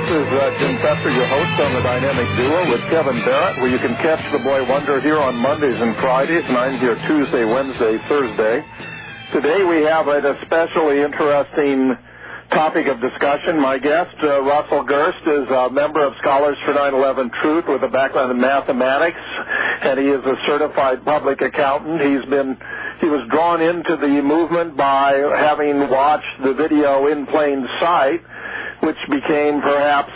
is Jim Fetzer, your host on the Dynamic Duo with Kevin Barrett, where you can catch the Boy Wonder here on Mondays and Fridays, and I'm here Tuesday, Wednesday, Thursday. Today we have an especially interesting topic of discussion. My guest, Russell Gerst, is a member of Scholars for 9/11 Truth with a background in mathematics, and he is a certified public accountant. He was drawn into the movement by having watched the video In Plain Sight, which became perhaps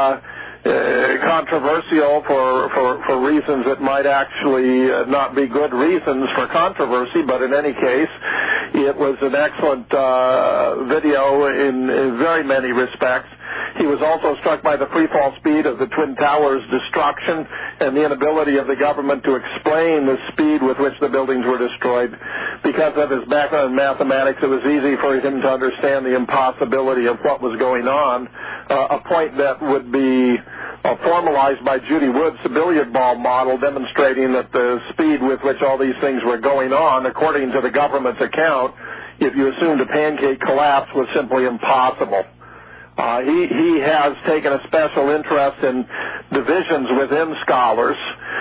controversial for reasons that might actually not be good reasons for controversy, but in any case, it was an excellent video in very many respects. He was also struck by the freefall speed of the Twin Towers destruction and the inability of the government to explain the speed with which the buildings were destroyed. Because of his background in mathematics, it was easy for him to understand the impossibility of what was going on, a point that would be formalized by Judy Wood's billiard ball model, demonstrating that the speed with which all these things were going on, according to the government's account, if you assumed a pancake collapse, was simply impossible. He has taken a special interest in divisions within Scholars,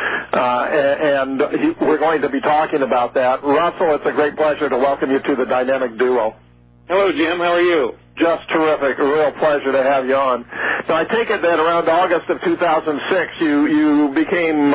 and we're going to be talking about that. Russell, it's a great pleasure to welcome you to the Dynamic Duo. Hello, Jim. How are you? Just terrific. A real pleasure to have you on. Now, I take it that around August of 2006, you became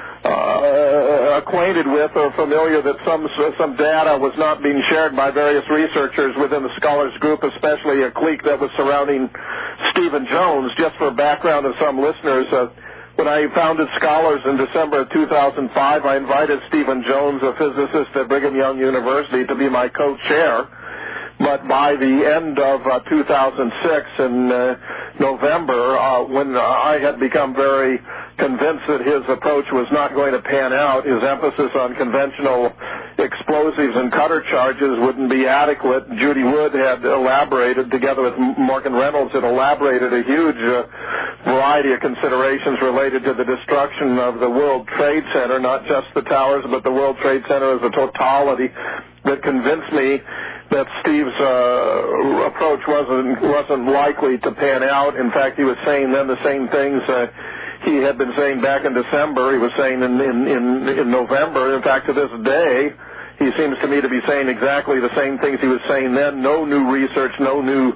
acquainted with or familiar that some data was not being shared by various researchers within the Scholars group, especially a clique that was surrounding Stephen Jones. Just for background of some listeners, when I founded Scholars in December of 2005, I invited Stephen Jones, a physicist at Brigham Young University, to be my co-chair. But by the end of 2006, in November, when I had become very convinced that his approach was not going to pan out, his emphasis on conventional explosives and cutter charges wouldn't be adequate. Judy Wood had elaborated, together with Morgan Reynolds, had elaborated a huge variety of considerations related to the destruction of the World Trade Center, not just the towers, but the World Trade Center as a totality, that convinced me that Steve's approach wasn't likely to pan out. In fact, he was saying then the same things he had been saying back in December. He was saying in November. In fact, to this day, he seems to me to be saying exactly the same things he was saying then. No new research, no new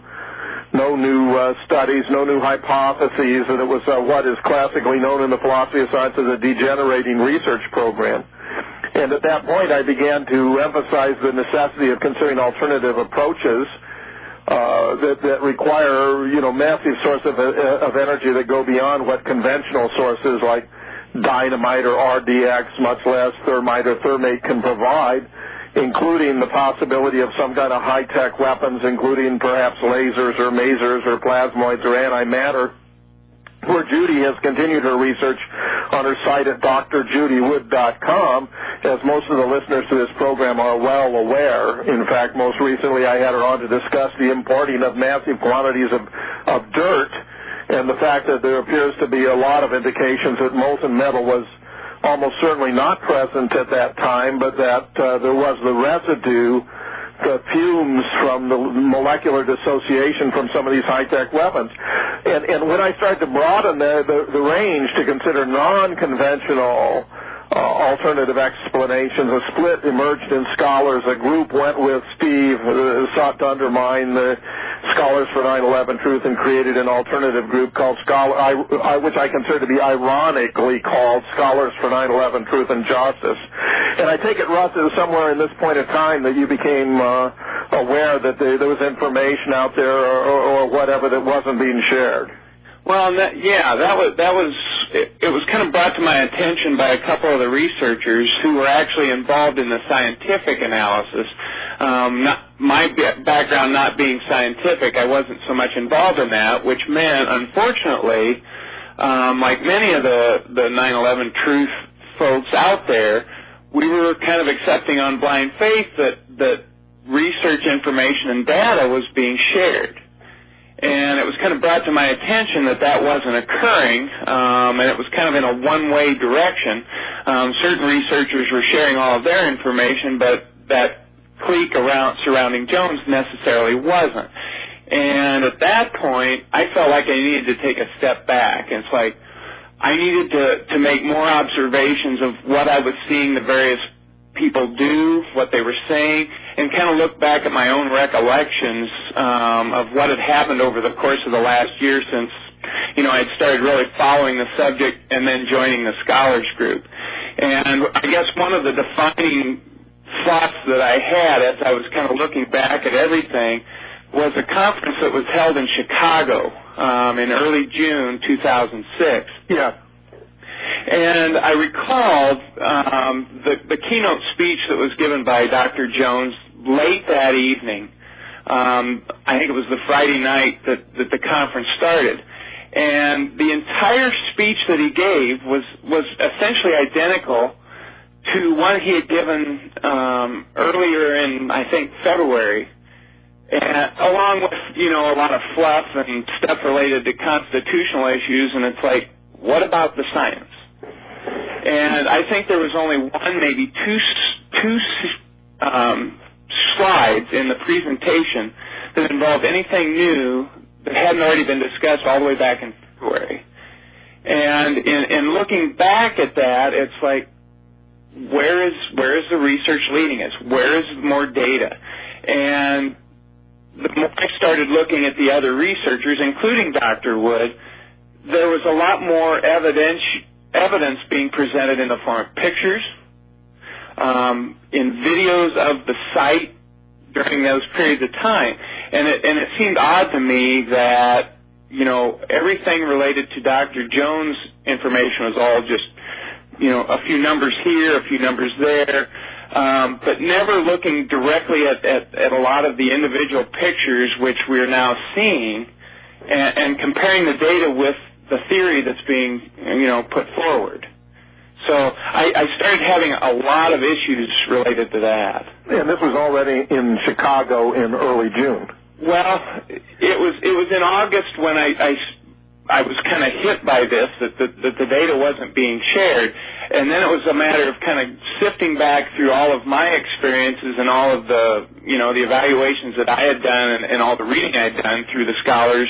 studies, no new hypotheses, and it was what is classically known in the philosophy of science as a degenerating research program. And at that point, I began to emphasize the necessity of considering alternative approaches that require, massive sources of energy that go beyond what conventional sources like dynamite or RDX, much less thermite or thermate, can provide, including the possibility of some kind of high-tech weapons, including perhaps lasers or masers or plasmoids or antimatter, where Judy has continued her research on her site at drjudywood.com, as most of the listeners to this program are well aware. In fact, most recently I had her on to discuss the importing of massive quantities of dirt and the fact that there appears to be a lot of indications that molten metal was almost certainly not present at that time, but that there was the residue, the fumes from the molecular dissociation from some of these high-tech weapons. And when I started to broaden the range to consider non-conventional alternative explanations, a split emerged in Scholars. A group went with Steve, sought to undermine the Scholars for 9/11 Truth, and created an alternative group called which I consider to be ironically called Scholars for 9/11 Truth and Justice. And I take it, Russ, it was somewhere in this point of time that you became aware that there was information out there or whatever that wasn't being shared. Well, that was it was kind of brought to my attention by a couple of the researchers who were actually involved in the scientific analysis. My background not being scientific, I wasn't so much involved in that, which meant, unfortunately, like many of the 9/11 Truth folks out there, we were kind of accepting on blind faith that research information and data was being shared. And it was kind of brought to my attention that wasn't occurring, and it was kind of in a one-way direction. Certain researchers were sharing all of their information, but that clique surrounding Jones necessarily wasn't. And at that point, I felt like I needed to take a step back. And it's like I needed to make more observations of what I was seeing the various people do, what they were saying, and kind of look back at my own recollections of what had happened over the course of the last year since, I'd started really following the subject and then joining the scholars group. And I guess one of the defining thoughts that I had as I was kind of looking back at everything was a conference that was held in Chicago in early June 2006. Yeah. And I recalled the keynote speech that was given by Dr. Jones late that evening. I think it was the Friday night that the conference started. And the entire speech that he gave was essentially identical to one he had given earlier in, I think, February, and along with, a lot of fluff and stuff related to constitutional issues. And it's like, what about the science? And I think there was only one, maybe two slides in the presentation that involved anything new that hadn't already been discussed all the way back in February. And in looking back at that, it's like, where is the research leading us? Where is more data? And the more I started looking at the other researchers, including Dr. Wood, there was a lot more evidence being presented in the form of pictures, in videos of the site during those periods of time. And it seemed odd to me that, everything related to Dr. Jones' information was all just, a few numbers here, a few numbers there, but never looking directly at a lot of the individual pictures which we're now seeing and comparing the data with the theory that's being, put forward. So I started having a lot of issues related to that. And this was already in Chicago in early June. Well, it was in August when I was kind of hit by this, that the data wasn't being shared. And then it was a matter of kind of sifting back through all of my experiences and all of the, the evaluations that I had done and all the reading I had done through the scholars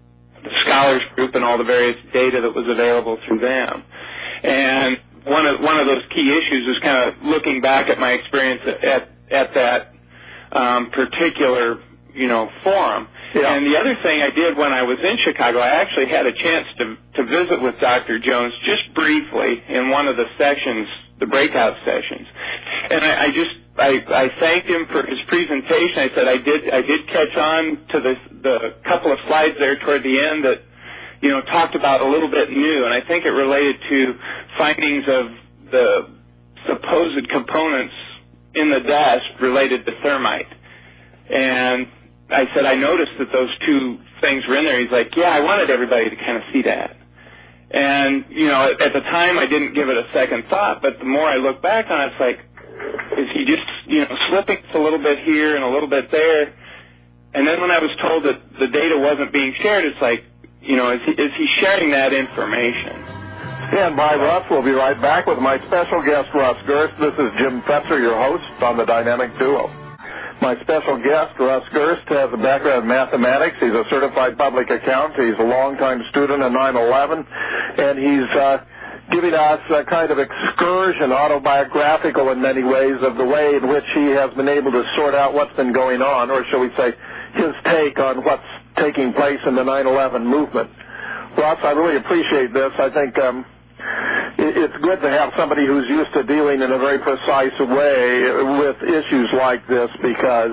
group and all the various data that was available through them. And one of those key issues is kind of looking back at my experience at that particular, forum. Yeah. And the other thing I did when I was in Chicago, I actually had a chance to visit with Dr. Jones just briefly in one of the sessions, the breakout sessions. And I thanked him for his presentation. I said I did catch on to the couple of slides there toward the end that, talked about a little bit new, and I think it related to findings of the supposed components in the dust related to thermite. And I said, I noticed that those two things were in there. He's like, yeah, I wanted everybody to kind of see that. And, at the time I didn't give it a second thought, but the more I look back on it, it's like, is he just, slipping a little bit here and a little bit there? And then when I was told that the data wasn't being shared, it's like, is he sharing that information? Stand by, Russ. We'll be right back with my special guest, Russ Gerst. This is Jim Fetzer, your host on the Dynamic Duo. My special guest, Russ Gerst, has a background in mathematics. He's a certified public accountant. He's a longtime student at 9/11, and he's giving us a kind of excursion, autobiographical in many ways, of the way in which he has been able to sort out what's been going on, or shall we say, his take on what's taking place in the 9/11 movement. Russ, I really appreciate this. I think it's good to have somebody who's used to dealing in a very precise way with issues like this, because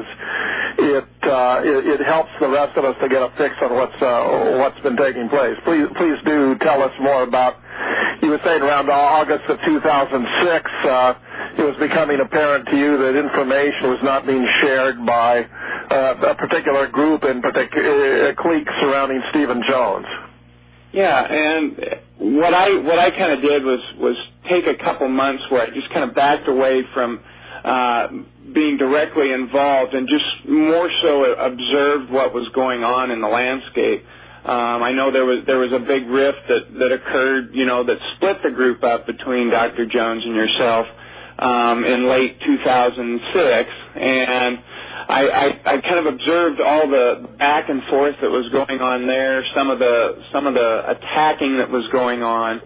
it helps the rest of us to get a fix on what's been taking place. Please do tell us more about. You were saying around August of 2006, it was becoming apparent to you that information was not being shared by a particular group, in particular clique surrounding Stephen Jones. Yeah, and what I kind of did was take a couple months where I just kind of backed away from being directly involved and just more so observed what was going on in the landscape. I know there was a big rift that occurred, that split the group up between Dr. Jones and yourself in late 2006, and I kind of observed all the back and forth that was going on there, some of the attacking that was going on,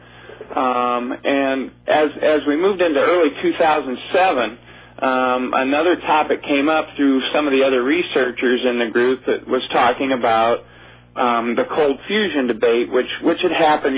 and as we moved into early 2007, another topic came up through some of the other researchers in the group that was talking about the cold fusion debate, which had happened,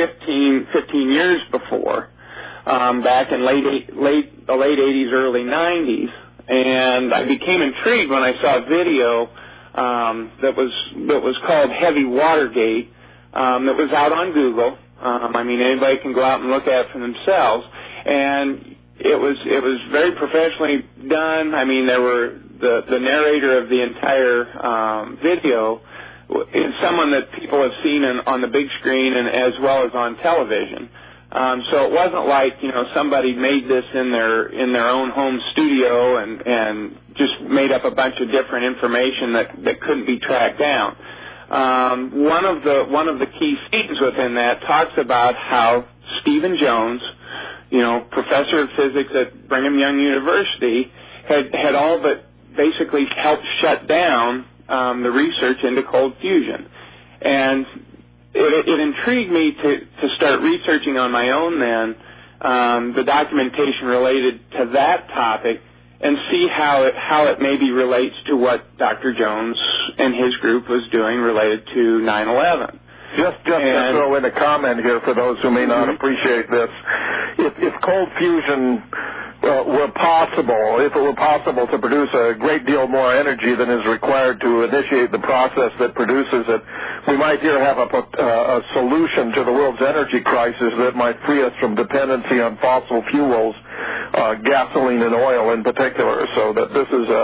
15 years before, back in the late 80s, early 90s. And I became intrigued when I saw a video that was called Heavy Watergate that was out on Google. Anybody can go out and look at it for themselves. And it was very professionally done. There were the narrator of the entire video is someone that people have seen on the big screen and as well as on television. So it wasn't like, somebody made this in their own home studio and just made up a bunch of different information that couldn't be tracked down. One of the key scenes within that talks about how Stephen Jones, professor of physics at Brigham Young University, had all but basically helped shut down the research into cold fusion. And it intrigued me to start researching on my own then the documentation related to that topic and see how it maybe relates to what Dr. Jones and his group was doing related to 9/11. Just to throw in a comment here for those who may not appreciate this. If cold fusion were possible, if it were possible to produce a great deal more energy than is required to initiate the process that produces it, we might here have a solution to the world's energy crisis that might free us from dependency on fossil fuels, gasoline and oil in particular. So that this is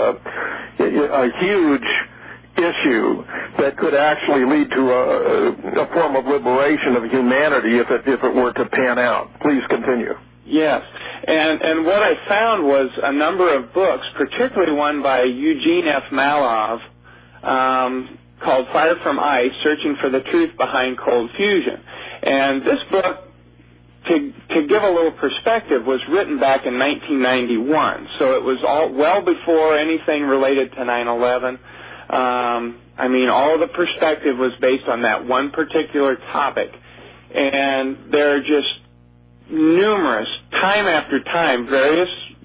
a huge issue that could actually lead to a form of liberation of humanity if it were to pan out. Please continue. Yes. And what I found was a number of books, particularly one by Eugene F. Malov called Fire from Ice, Searching for the Truth Behind Cold Fusion. And this book, to give a little perspective, was written back in 1991. So it was well before anything related to 9/11. All of the perspective was based on that one particular topic. And there are just numerous, time after time, various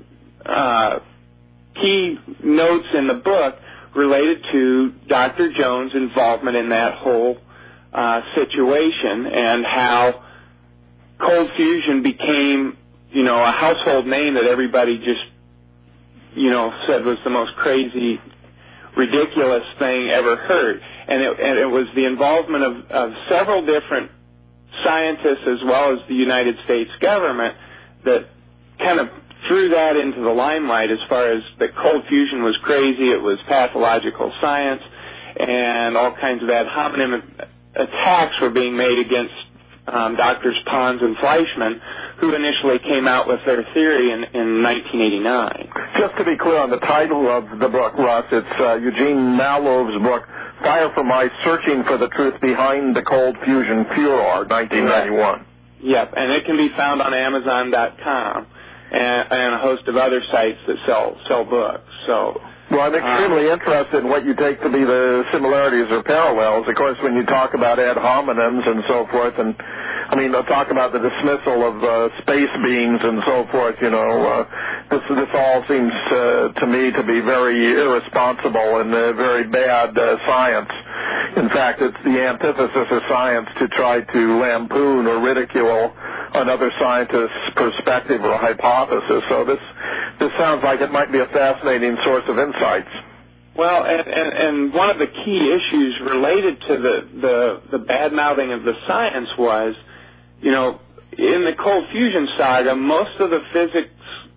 key notes in the book related to Dr. Jones' involvement in that whole situation and how cold fusion became, a household name that everybody just, said was the most crazy, ridiculous thing ever heard. And it was the involvement of several different scientists as well as the United States government that kind of threw that into the limelight as far as that cold fusion was crazy, it was pathological science, and all kinds of ad hominem attacks were being made against Drs. Pons and Fleischmann, who initially came out with their theory in 1989. Just to be clear on the title of the book, Russ, it's Eugene Malov's book, Fire from Ice, Searching for the Truth Behind the Cold Fusion Furor, 1991. Yep, and it can be found on Amazon.com and a host of other sites that sell books. So, well, I'm extremely interested in what you take to be the similarities or parallels. Of course, when you talk about ad hominems and so forth, and talk about the dismissal of space beings and so forth, this all seems to me to be very irresponsible and very bad science. In fact, it's the antithesis of science to try to lampoon or ridicule another scientist's perspective or hypothesis. So this sounds like it might be a fascinating source of insights. Well, and one of the key issues related to the bad-mouthing of the science was, in the cold fusion saga, most of the physics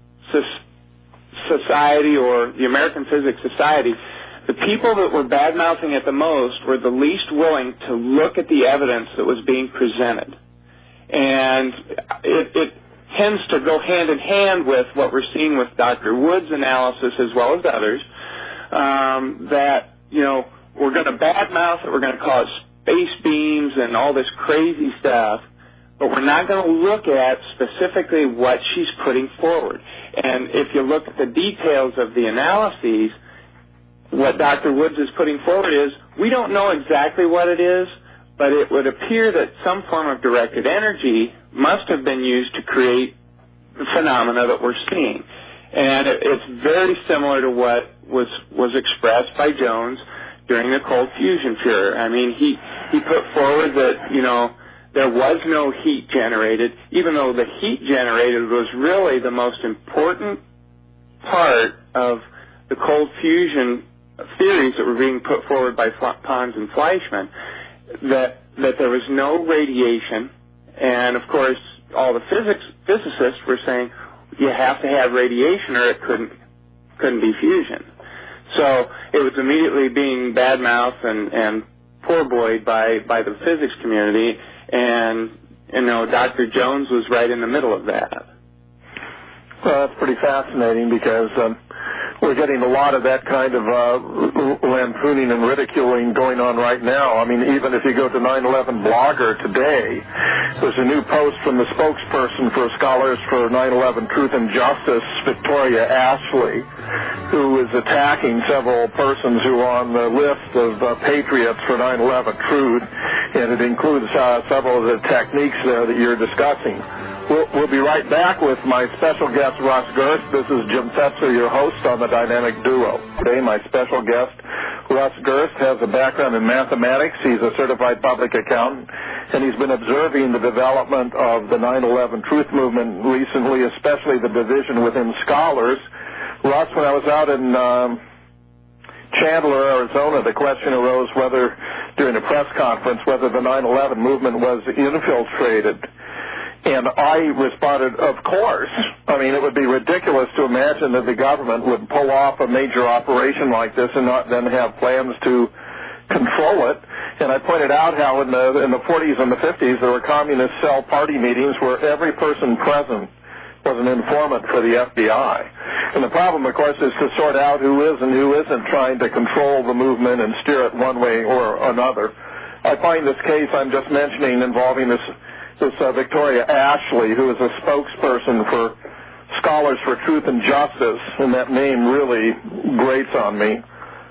society or the American Physics Society, the people that were bad-mouthing it the most were the least willing to look at the evidence that was being presented. And it tends to go hand in hand with what we're seeing with Dr. Wood's analysis as well as others, that, we're going to badmouth it, we're going to call it space beams and all this crazy stuff, but we're not going to look at specifically what she's putting forward. And if you look at the details of the analyses, what Dr. Woods is putting forward is we don't know exactly what it is, but it would appear that some form of directed energy must have been used to create the phenomena that we're seeing. And it's very similar to what was expressed by Jones during the cold fusion furor. I mean, he put forward that, you know, there was no heat generated, even though the heat generated was really the most important part of the cold fusion theories that were being put forward by Pons and Fleischmann, that there was no radiation, and of course all the physicists were saying you have to have radiation or it couldn't be fusion. So it was immediately being badmouthed and poor-boyed by the physics community, and you know, Dr. Jones was right in the middle of that. Well, that's pretty fascinating because we're getting a lot of that kind of lampooning and ridiculing going on right now. I mean, even if you go to 9/11 Blogger today, there's a new post from the spokesperson for Scholars for 9/11 Truth and Justice, Victoria Ashley, who is attacking several persons who are on the list of patriots for 9/11 Truth, and it includes several of the techniques there that you're discussing. We'll be right back with my special guest, Russ Gerst. This is Jim Fetzer, your host on The Dynamic Duo. Today, my special guest, Russ Gerst, has a background in mathematics. He's a certified public accountant, and he's been observing the development of the 9/11 Truth Movement recently, especially the division within scholars. Russ, when I was out in Chandler, Arizona, the question arose whether, during a press conference, whether the 9/11 movement was infiltrated. And I responded, of course. I mean, it would be ridiculous to imagine that the government would pull off a major operation like this and not then have plans to control it. And I pointed out how in the 40s and the 50s there were communist cell party meetings where every person present was an informant for the FBI. And the problem, of course, is to sort out who is and who isn't trying to control the movement and steer it one way or another. I find this case I'm just mentioning involving this Victoria Ashley, who is a spokesperson for Scholars for Truth and Justice, and that name really grates on me,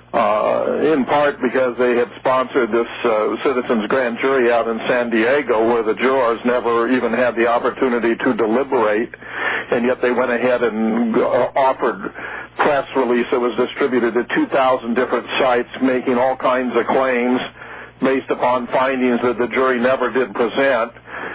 in part because they had sponsored this citizens grand jury out in San Diego where the jurors never even had the opportunity to deliberate, and yet they went ahead and offered press release that was distributed to 2,000 different sites making all kinds of claims based upon findings that the jury never did present,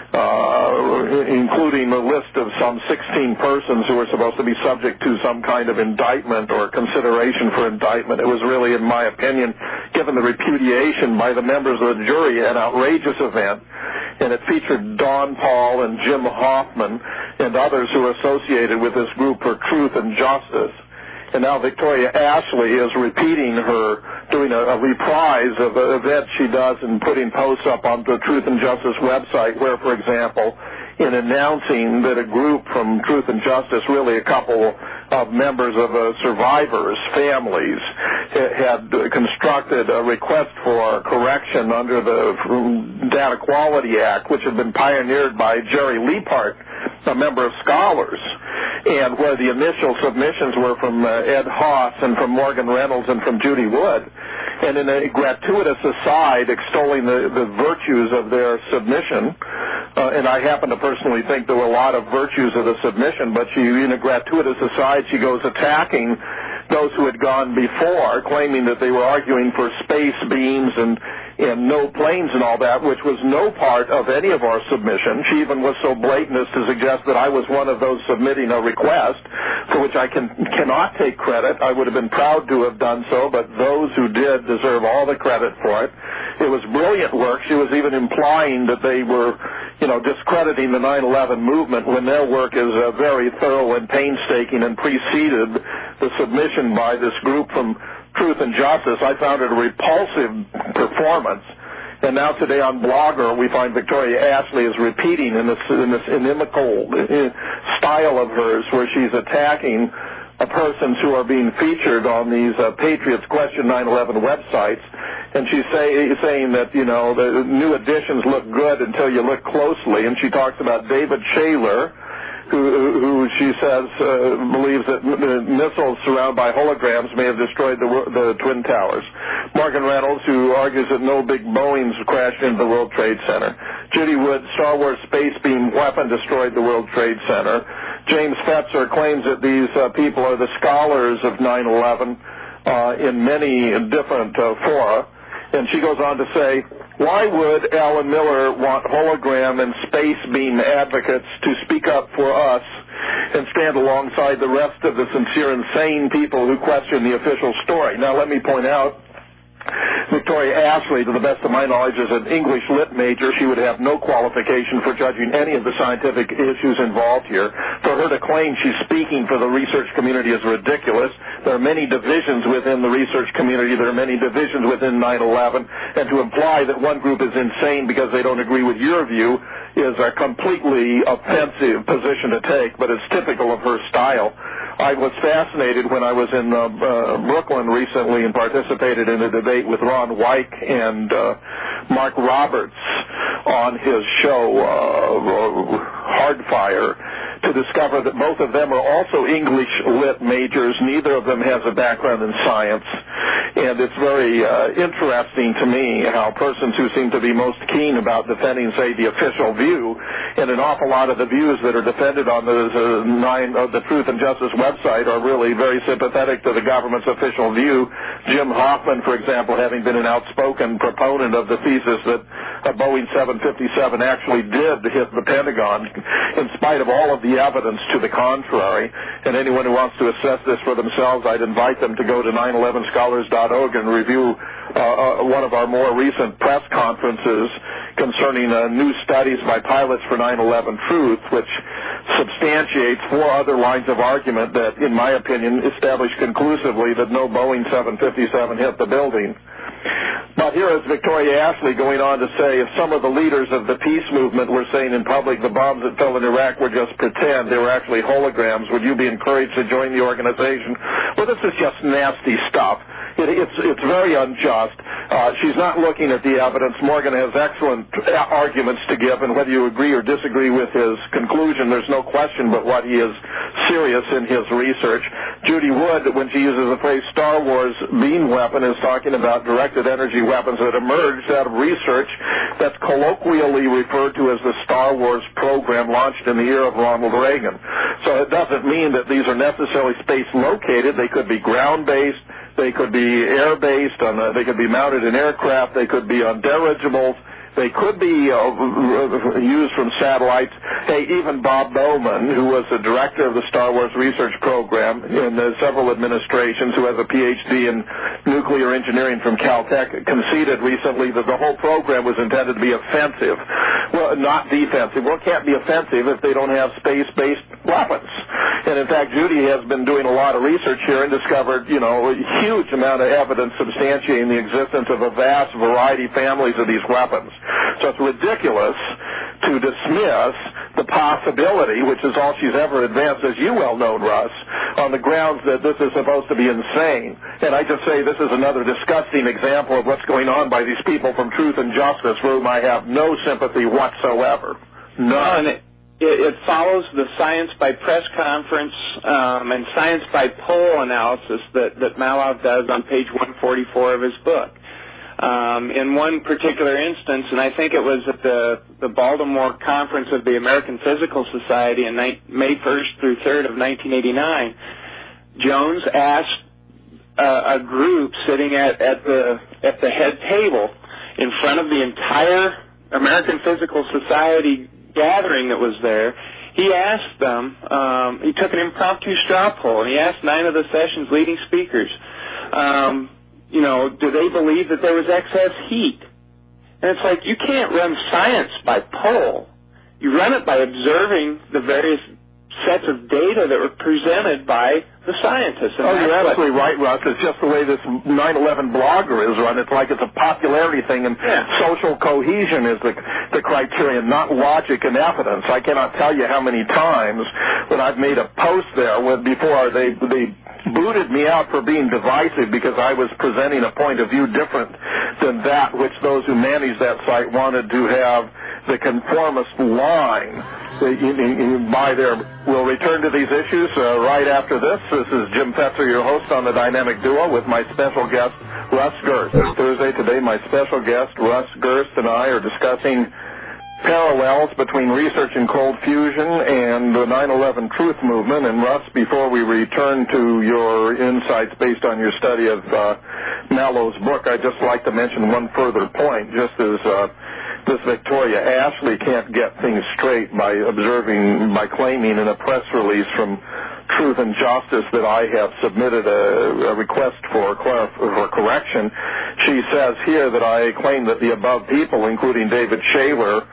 including a list of some 16 persons who were supposed to be subject to some kind of indictment or consideration for indictment. It was really, in my opinion, given the repudiation by the members of the jury, an outrageous event, and it featured Don Paul and Jim Hoffman and others who were associated with this group for Truth and Justice. And now Victoria Ashley is repeating doing a reprise of an event she does and putting posts up on the Truth and Justice website where, for example, in announcing that a group from Truth and Justice, really a couple of members of survivors' families, had constructed a request for correction under the Data Quality Act, which had been pioneered by Jerry Leapart, a member of Scholars, and where the initial submissions were from Ed Haas and from Morgan Reynolds and from Judy Wood. And in a gratuitous aside, extolling the virtues of their submission, and I happen to personally think there were a lot of virtues of the submission, but in a gratuitous aside, she goes attacking those who had gone before, claiming that they were arguing for space beams and no planes and all that, which was no part of any of our submission. She even was so blatant as to suggest that I was one of those submitting a request, for which I cannot take credit. I would have been proud to have done so, but those who did deserve all the credit for it. It was brilliant work. She was even implying that they were, discrediting the 9/11 movement when their work is very thorough and painstaking and preceded the submission by this group from Truth and Justice. I found it a repulsive performance. And now today on Blogger, we find Victoria Ashley is repeating in this inimical style of hers where she's attacking persons who are being featured on these Patriots Question 9/11 websites. And she's saying that, the new editions look good until you look closely. And she talks about David Shaler, who she says believes that missiles surrounded by holograms may have destroyed the Twin Towers. Morgan Reynolds, who argues that no big Boeings crashed into the World Trade Center. Judy Wood, Star Wars space beam weapon destroyed the World Trade Center. James Fetzer claims that these people are the scholars of 9/11 in many different fora. And she goes on to say, why would Alan Miller want hologram and space beam advocates to speak up for us and stand alongside the rest of the sincere and sane people who question the official story? Now, let me point out, Victoria Ashley, to the best of my knowledge, is an English lit major. She would have no qualification for judging any of the scientific issues involved here. For her to claim she's speaking for the research community is ridiculous. There are many divisions within the research community. There are many divisions within 9/11. And to imply that one group is insane because they don't agree with your view is a completely offensive position to take, but it's typical of her style. I was fascinated when I was in Brooklyn recently and participated in a debate with Ron Weick and Mark Roberts on his show, Hardfire, to discover that both of them are also English lit majors. Neither of them has a background in science. And it's very interesting to me how persons who seem to be most keen about defending, say, the official view, and an awful lot of the views that are defended on the Truth and Justice website are really very sympathetic to the government's official view. Jim Hoffman, for example, having been an outspoken proponent of the thesis that a Boeing 757 actually did hit the Pentagon, in spite of all of the evidence to the contrary. And anyone who wants to assess this for themselves, I'd invite them to go to 911scholars.org and review one of our more recent press conferences concerning new studies by pilots for 9/11 Truth, which substantiates 4 other lines of argument that, in my opinion, establish conclusively that no Boeing 757 hit the building. But here is Victoria Ashley going on to say, if some of the leaders of the peace movement were saying in public the bombs that fell in Iraq were just pretend, they were actually holograms, would you be encouraged to join the organization? Well, this is just nasty stuff. It's very unjust. She's not looking at the evidence. Morgan has excellent arguments to give, and whether you agree or disagree with his conclusion, there's no question but what he is serious in his research. Judy Wood, when she uses the phrase Star Wars beam weapon, is talking about directed energy weapons that emerged out of research that's colloquially referred to as the Star Wars program launched in the year of Ronald Reagan. So it doesn't mean that these are necessarily space-located. They could be ground-based. They could be air-based. They could be mounted in aircraft. They could be on dirigibles. They could be used from satellites. Hey, even Bob Bowman, who was the director of the Star Wars research program in several administrations, who has a Ph.D. in nuclear engineering from Caltech, conceded recently that the whole program was intended to be offensive. Well, not defensive. Well, it can't be offensive if they don't have space-based weapons. And, in fact, Judy has been doing a lot of research here and discovered, a huge amount of evidence substantiating the existence of a vast variety of families of these weapons. So it's ridiculous to dismiss the possibility, which is all she's ever advanced, as you well know, Russ, on the grounds that this is supposed to be insane. And I just say this is another disgusting example of what's going on by these people from Truth and Justice, for whom I have no sympathy whatsoever. None. It follows the science by press conference and science by poll analysis that Malow does on page 144 of his book. In one particular instance, and I think it was at the Baltimore Conference of the American Physical Society in May 1st through 3rd of 1989, Jones asked a group sitting at the head table in front of the entire American Physical Society gathering that was there. He asked them, he took an impromptu straw poll, and he asked 9 of the session's leading speakers, do they believe that there was excess heat? And it's like, you can't run science by poll. You run it by observing the various sets of data that were presented by the scientists. And you're absolutely right, Russ. It's just the way this 9/11 blogger is run. It's like it's a popularity thing, and social cohesion is the criterion, not logic and evidence. I cannot tell you how many times when I've made a post there before they booted me out for being divisive because I was presenting a point of view different than that which those who managed that site wanted to have the conformist line by there. We'll return to these issues right after this. This is Jim Fetzer, your host on the Dynamic Duo, with my special guest, Russ Gerst. It's Thursday today. My special guest, Russ Gerst, and I are discussing parallels between research in cold fusion and the 9/11 truth movement. And Russ, before we return to your insights based on your study of Mallow's book, I'd just like to mention one further point. Just as this Victoria Ashley can't get things straight by claiming in a press release from Truth and Justice that I have submitted a request for correction. She says here that I claim that the above people, including David Shaler,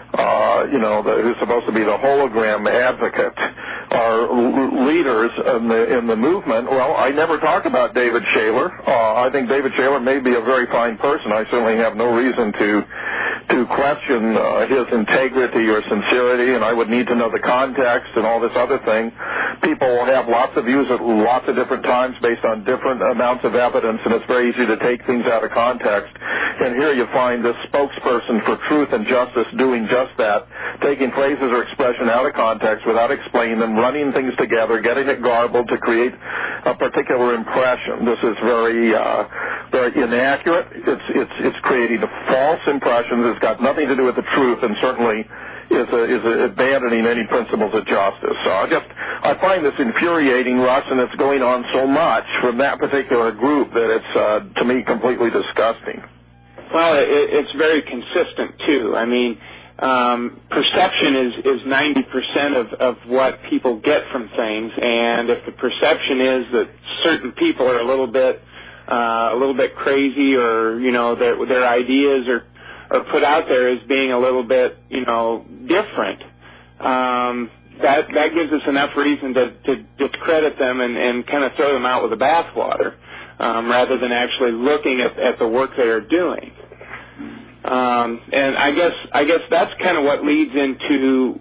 who's supposed to be the hologram advocate, are leaders in the movement. Well, I never talk about David Shaler. I think David Shaler may be a very fine person. I certainly have no reason to question his integrity or sincerity, and I would need to know the context and all this other thing. People will have lots of views at lots of different times based on different amounts of evidence, and it's very easy to take things out of context. And here you find this spokesperson for Truth and Justice doing just that, taking phrases or expression out of context without explaining them, running things together, getting it garbled to create a particular impression. This is very inaccurate. It's creating false impressions. It's got nothing to do with the truth, and certainly is abandoning any principles of justice. So I find this infuriating, Russ, and it's going on so much from that particular group that it's, to me, completely disgusting. Well, it's very consistent, too. I mean, perception is 90% of what people get from things, and if the perception is that certain people are a little bit crazy, or their ideas are put out there as being a little bit different, that gives us enough reason to discredit them and kind of throw them out with the bathwater, rather than actually looking at the work they are doing. And I guess that's kind of what leads into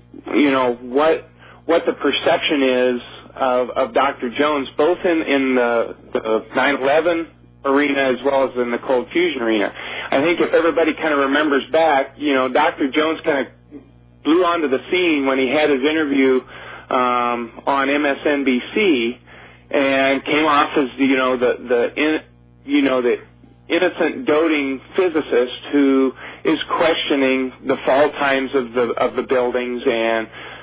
what the perception is of Dr. Jones, both in the 9/11 arena as well as in the cold fusion arena. I think if everybody kind of remembers back, Dr. Jones kind of blew onto the scene when he had his interview on MSNBC and came off as the innocent, doting physicist who is questioning the fall times of the buildings and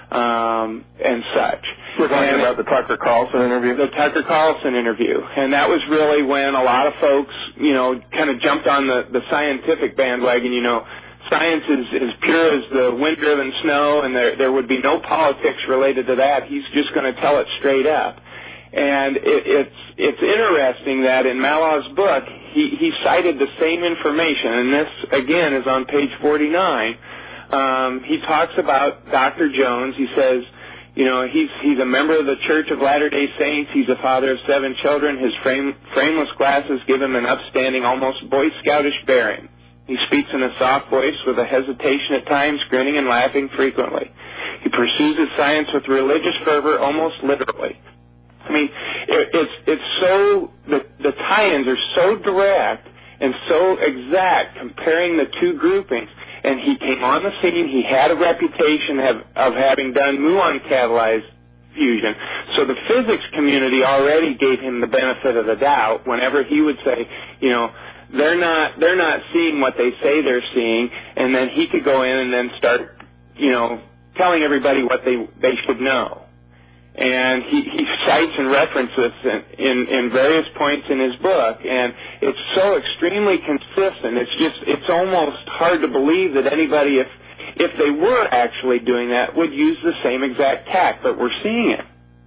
such. We're talking about the Tucker Carlson interview? The Tucker Carlson interview. And that was really when a lot of folks, kind of jumped on the scientific bandwagon. Science is pure as the wind-driven snow, and there would be no politics related to that. He's just going to tell it straight up. And it's interesting that in Mallow's book, he cited the same information, and this, again, is on page 49. He talks about Dr. Jones. He says, he's a member of the Church of Latter-day Saints. He's a father of 7 children. His frameless glasses give him an upstanding, almost Boy Scoutish bearing. He speaks in a soft voice with a hesitation at times, grinning and laughing frequently. He pursues his science with religious fervor, almost literally. I mean, it's so, the tie-ins are so direct and so exact comparing the two groupings. And he came on the scene. He had a reputation of having done muon-catalyzed fusion. So the physics community already gave him the benefit of the doubt whenever he would say, they're not seeing what they say they're seeing, and then he could go in and then start, telling everybody what they should know. And he cites and references in various points in his book, and it's so extremely consistent. It's almost hard to believe that anybody, if they were actually doing that, would use the same exact tack, but we're seeing it.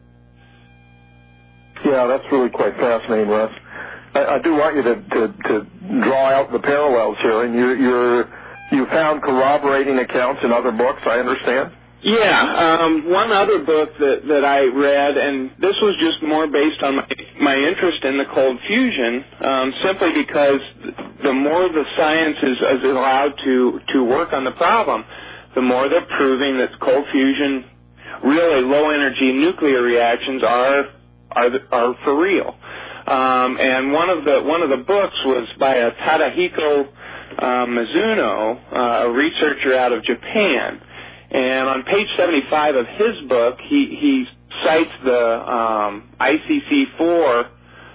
Yeah, that's really quite fascinating, Russ. I do want you to draw out the parallels here, and you found corroborating accounts in other books, I understand? Yeah, one other book that I read, and this was just more based on my interest in the cold fusion, simply because the more the science is allowed to work on the problem, the more they're proving that cold fusion, really low energy nuclear reactions are for real. And one of the books was by a Tadahiko Mizuno, a researcher out of Japan. And on page 75 of his book, he cites the ICC4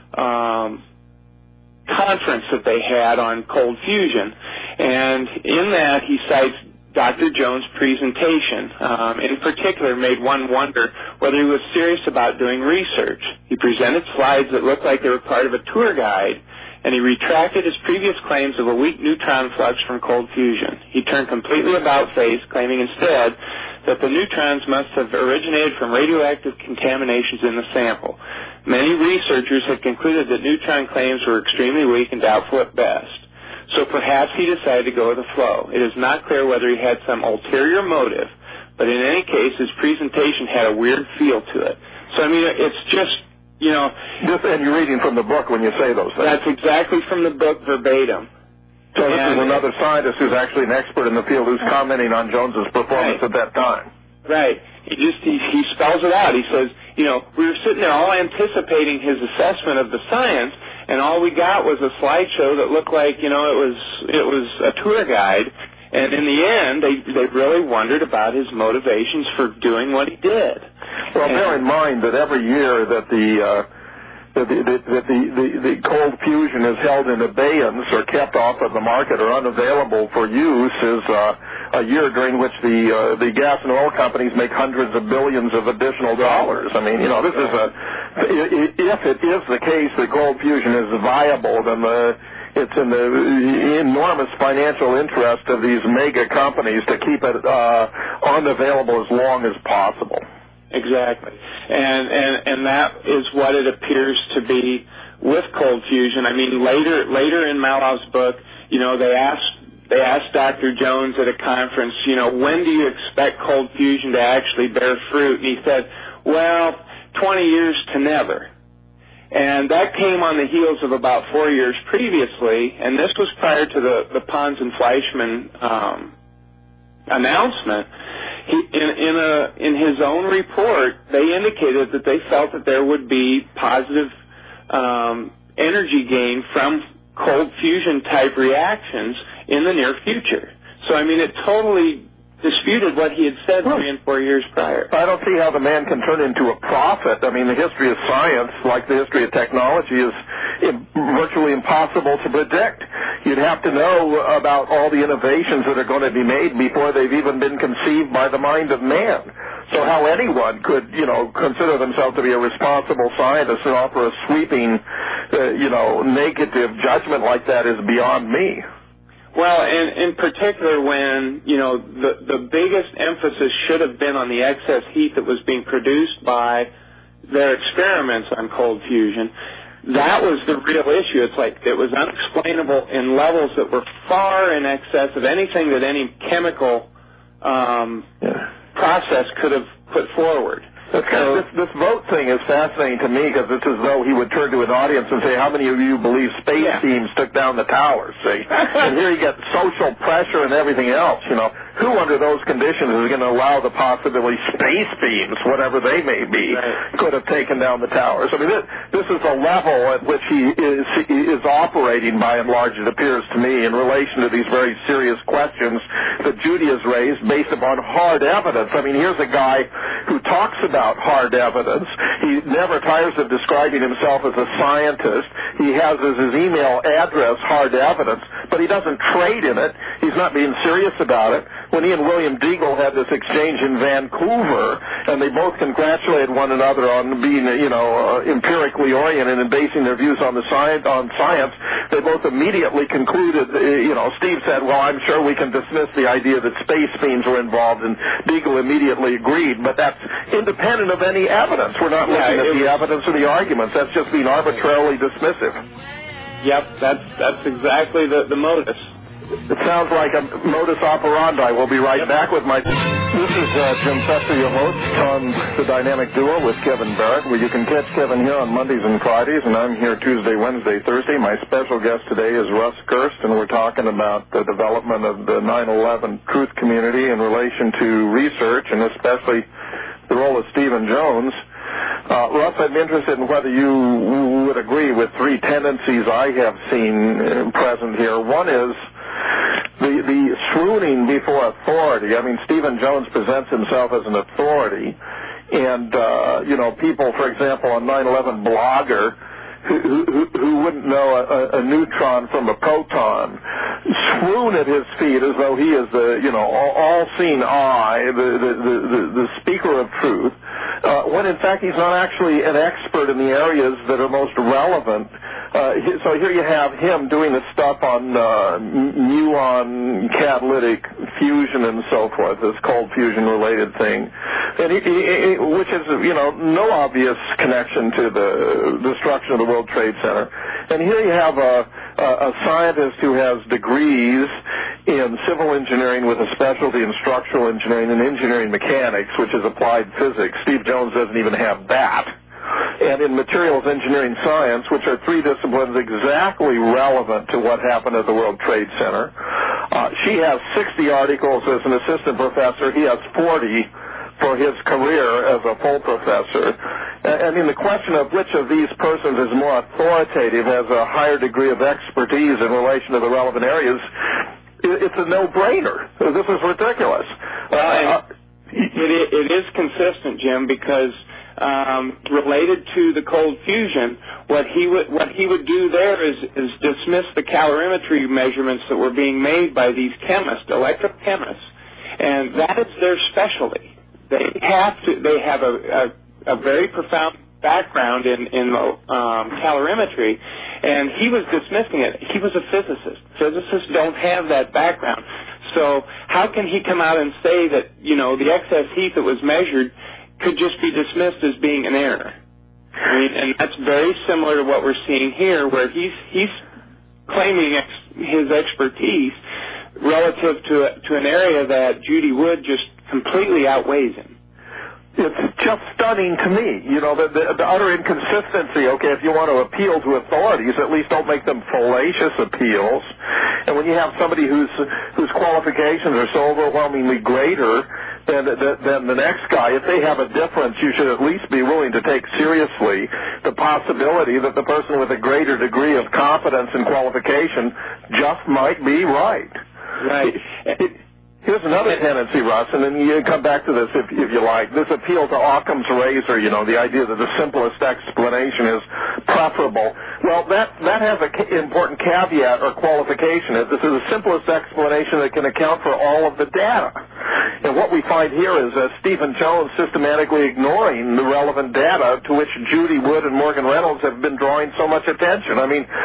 conference that they had on cold fusion. And in that, he cites Dr. Jones' presentation. In particular, made one wonder whether he was serious about doing research. He presented slides that looked like they were part of a tour guide, and he retracted his previous claims of a weak neutron flux from cold fusion. He turned completely about-face, claiming instead that the neutrons must have originated from radioactive contaminations in the sample. Many researchers had concluded that neutron claims were extremely weak and doubtful at best. So perhaps he decided to go with the flow. It is not clear whether he had some ulterior motive, but in any case, his presentation had a weird feel to it. So, I mean, it's just, you know... And you're reading from the book when you say those things. That's exactly from the book verbatim. So this is another scientist who's actually an expert in the field who's commenting on Jones's performance at that time. Right. He spells it out. He says, you know, we were sitting there all anticipating his assessment of the science, and all we got was a slideshow that looked like, you know, it was a tour guide. And in the end, they really wondered about his motivations for doing what he did. Well, bear in mind that every year that the cold fusion is held in abeyance or kept off of the market or unavailable for use is a year during which the gas and oil companies make hundreds of billions of additional dollars. I mean, you know, this is if it is the case that cold fusion is viable, then it's in the enormous financial interest of these mega companies to keep it unavailable as long as possible. Exactly. And that is what it appears to be with cold fusion. I mean, later in Malaw's book, you know, they asked Dr. Jones at a conference, you know, when do you expect cold fusion to actually bear fruit? And he said, well, 20 years to never. And that came on the heels of about 4 years previously, and this was prior to the Pons and Fleischmann announcement. In his own report, they indicated that they felt that there would be positive energy gain from cold fusion type reactions in the near future. So, I mean, it totally disputed what he had said 3 and 4 years prior. I don't see how the man can turn into a prophet. I mean, the history of science, like the history of technology, is virtually impossible to predict. You'd have to know about all the innovations that are going to be made before they've even been conceived by the mind of man. So how anyone could, you know, consider themselves to be a responsible scientist and offer a sweeping, negative judgment like that is beyond me. Well, and in particular when, you know, the biggest emphasis should have been on the excess heat that was being produced by their experiments on cold fusion. That was the real issue. It's like it was unexplainable in levels that were far in excess of anything that any chemical process could have put forward. This vote thing is fascinating to me because it's as though he would turn to an audience and say, how many of you believe space teams took down the towers? See? And here you get social pressure and everything else, you know. Who under those conditions is going to allow the possibility space beams, whatever they may be, could have taken down the towers? I mean, this is a level at which he is operating, by and large, it appears to me, in relation to these very serious questions that Judy has raised based upon hard evidence. I mean, here's a guy who talks about hard evidence. He never tires of describing himself as a scientist. He has as his email address hard evidence, but he doesn't trade in it. He's not being serious about it. When he and William Deagle had this exchange in Vancouver, and they both congratulated one another on being, empirically oriented and basing their views on science, they both immediately concluded, Steve said, well, I'm sure we can dismiss the idea that space beams were involved, and Deagle immediately agreed, but that's independent of any evidence. We're not looking at the evidence or the arguments. That's just being arbitrarily dismissive. Yep, that's exactly the modus. It sounds like a modus operandi. We'll be right back with my... This is Jim Fester, your host on The Dynamic Duo with Kevin Barrett, where you can catch Kevin here on Mondays and Fridays, and I'm here Tuesday, Wednesday, Thursday. My special guest today is Russ Kirst, and we're talking about the development of the 9/11 truth community in relation to research, and especially the role of Stephen Jones. Russ, I'm interested in whether you would agree with three tendencies I have seen present here. One is the swooning before authority. I mean, Stephen Jones presents himself as an authority, and people, for example, on 9/11 Blogger, who wouldn't know a neutron from a proton, swoon at his feet as though he is the all-seeing eye, the speaker of truth, when in fact he's not actually an expert in the areas that are most relevant. So here you have him doing the stuff on muon catalytic fusion and so forth, this cold fusion related thing, and which is no obvious connection to the destruction of the World Trade Center. And here you have a scientist who has degrees in civil engineering with a specialty in structural engineering and engineering mechanics, which is applied physics. Steve Jones doesn't even have that. And in materials engineering science, which are three disciplines exactly relevant to what happened at the World Trade Center. She has 60 articles as an assistant professor. He has 40 for his career as a full professor. I mean, the question of which of these persons is more authoritative, has a higher degree of expertise in relation to the relevant areas, it's a no-brainer. This is ridiculous. It is consistent, Jim, because related to the cold fusion, what he would do there is dismiss the calorimetry measurements that were being made by these chemists, electrochemists, and that is their specialty. They have a very profound background in calorimetry, and he was dismissing it. He was a physicist. Physicists don't have that background. So how can he come out and say that, the excess heat that was measured could just be dismissed as being an error? I mean, and that's very similar to what we're seeing here, where he's claiming his expertise relative to an area that Judy Wood just completely outweighs him. It's just stunning to me, the utter inconsistency. Okay, if you want to appeal to authorities, at least don't make them fallacious appeals. And when you have somebody whose qualifications are so overwhelmingly greater than the next guy, if they have a difference, you should at least be willing to take seriously the possibility that the person with a greater degree of competence and qualification just might be right. Right. Here's another tendency, Russ, and then you come back to this if you like. This appeal to Occam's razor, the idea that the simplest explanation is preferable. Well, that has an important caveat or qualification. This is the simplest explanation that can account for all of the data. And what we find here is Stephen Jones systematically ignoring the relevant data to which Judy Wood and Morgan Reynolds have been drawing so much attention. I mean,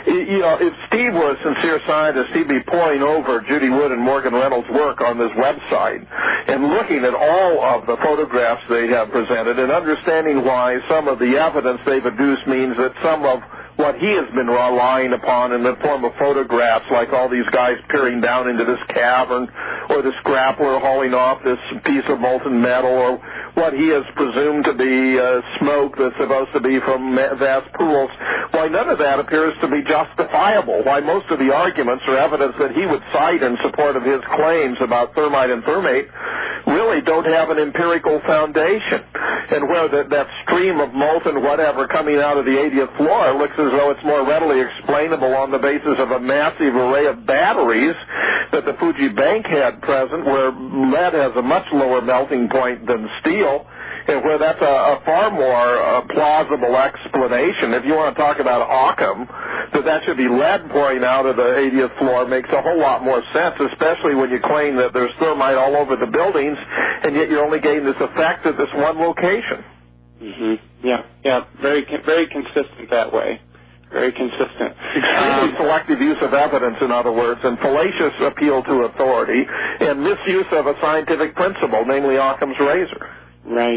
if Steve were a sincere scientist, he'd be poring over Judy Wood and Morgan Reynolds' work on this website and looking at all of the photographs they have presented and understanding why some of the evidence they've adduced means that some of what he has been relying upon in the form of photographs, like all these guys peering down into this cavern, or this grappler hauling off this piece of molten metal, or what he has presumed to be smoke that's supposed to be from vast pools, why none of that appears to be justifiable. Why most of the arguments or evidence that he would cite in support of his claims about thermite and thermate really don't have an empirical foundation. And where that stream of molten whatever coming out of the 80th floor looks as though it's more readily explainable on the basis of a massive array of batteries that the Fuji Bank had present, where lead has a much lower melting point than steel, and where that's a far more plausible explanation. If you want to talk about Occam, that should be lead pouring out of the 80th floor makes a whole lot more sense, especially when you claim that there's thermite all over the buildings, and yet you're only getting this effect at this one location. Mm-hmm. Yeah, very consistent that way. Very consistent. Extremely selective use of evidence, in other words, and fallacious appeal to authority, and misuse of a scientific principle, namely Occam's razor. Right.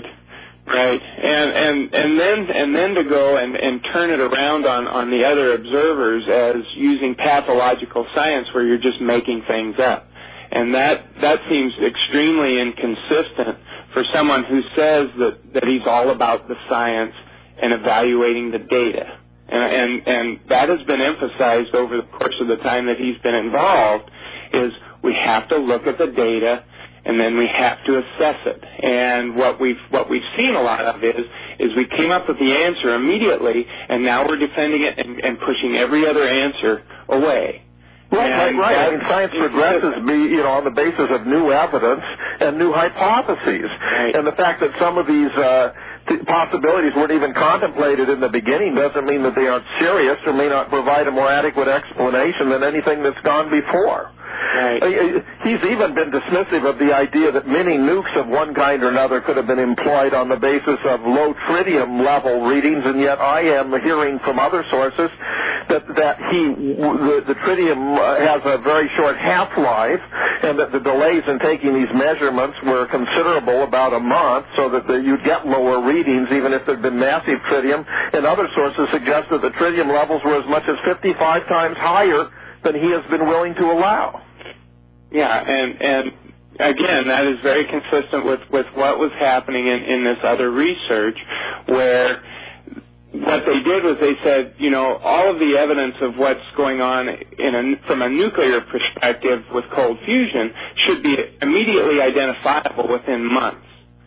And then to go and turn it around on the other observers as using pathological science where you're just making things up. And that seems extremely inconsistent for someone who says that he's all about the science and evaluating the data. And that has been emphasized over the course of the time that he's been involved, is we have to look at the data and then we have to assess it. And what we've seen a lot of is we came up with the answer immediately, and now we're defending it and pushing every other answer away. Right. I mean, science progresses, on the basis of new evidence and new hypotheses. Right. And the fact that some of these possibilities weren't even contemplated in the beginning doesn't mean that they aren't serious or may not provide a more adequate explanation than anything that's gone before. Right. He's even been dismissive of the idea that mini nukes of one kind or another could have been employed on the basis of low tritium level readings, and yet I am hearing from other sources that the tritium has a very short half-life, and that the delays in taking these measurements were considerable, about a month, so that you'd get lower readings even if there'd been massive tritium. And other sources suggest that the tritium levels were as much as 55 times higher than he has been willing to allow. Yeah, and again, that is very consistent with what was happening in this other research, where what they did was they said, all of the evidence of what's going on from a nuclear perspective with cold fusion should be immediately identifiable within months.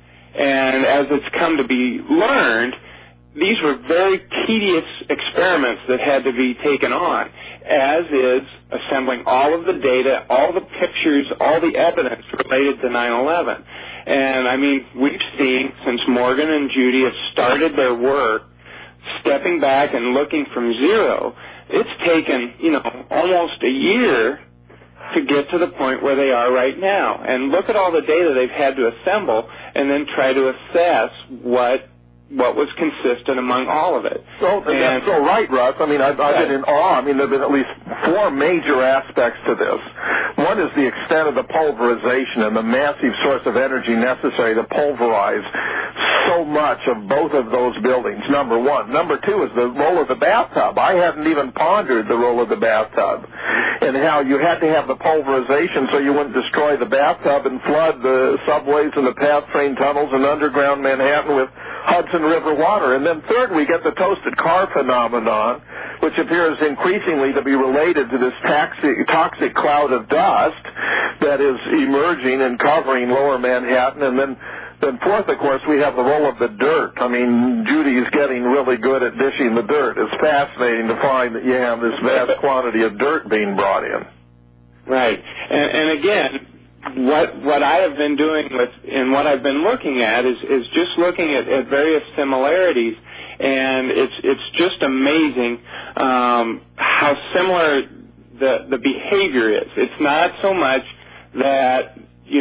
And as it's come to be learned, these were very tedious experiments that had to be taken on, as is assembling all of the data, all the pictures, all the evidence related to 9/11. And, I mean, we've seen, since Morgan and Judy have started their work, stepping back and looking from zero, it's taken, almost a year to get to the point where they are right now. And look at all the data they've had to assemble and then try to assess what was consistent among all of it. That's so right, Russ. I mean, I've been in awe. I mean, there have been at least four major aspects to this. One is the extent of the pulverization and the massive source of energy necessary to pulverize so much of both of those buildings, number one. Number two is the role of the bathtub. I hadn't even pondered the role of the bathtub and how you had to have the pulverization so you wouldn't destroy the bathtub and flood the subways and the path train tunnels and underground Manhattan with Hudson River water. And then third, we get the toasted car phenomenon, which appears increasingly to be related to this toxic cloud of dust that is emerging and covering lower Manhattan. And then fourth, of course, we have the role of the dirt. I mean, Judy's getting really good at dishing the dirt. It's fascinating to find that you have this vast quantity of dirt being brought in. Right. And again, what I have been doing and what I've been looking at is just looking at various similarities, and it's just amazing how similar the behavior is. It's not so much that,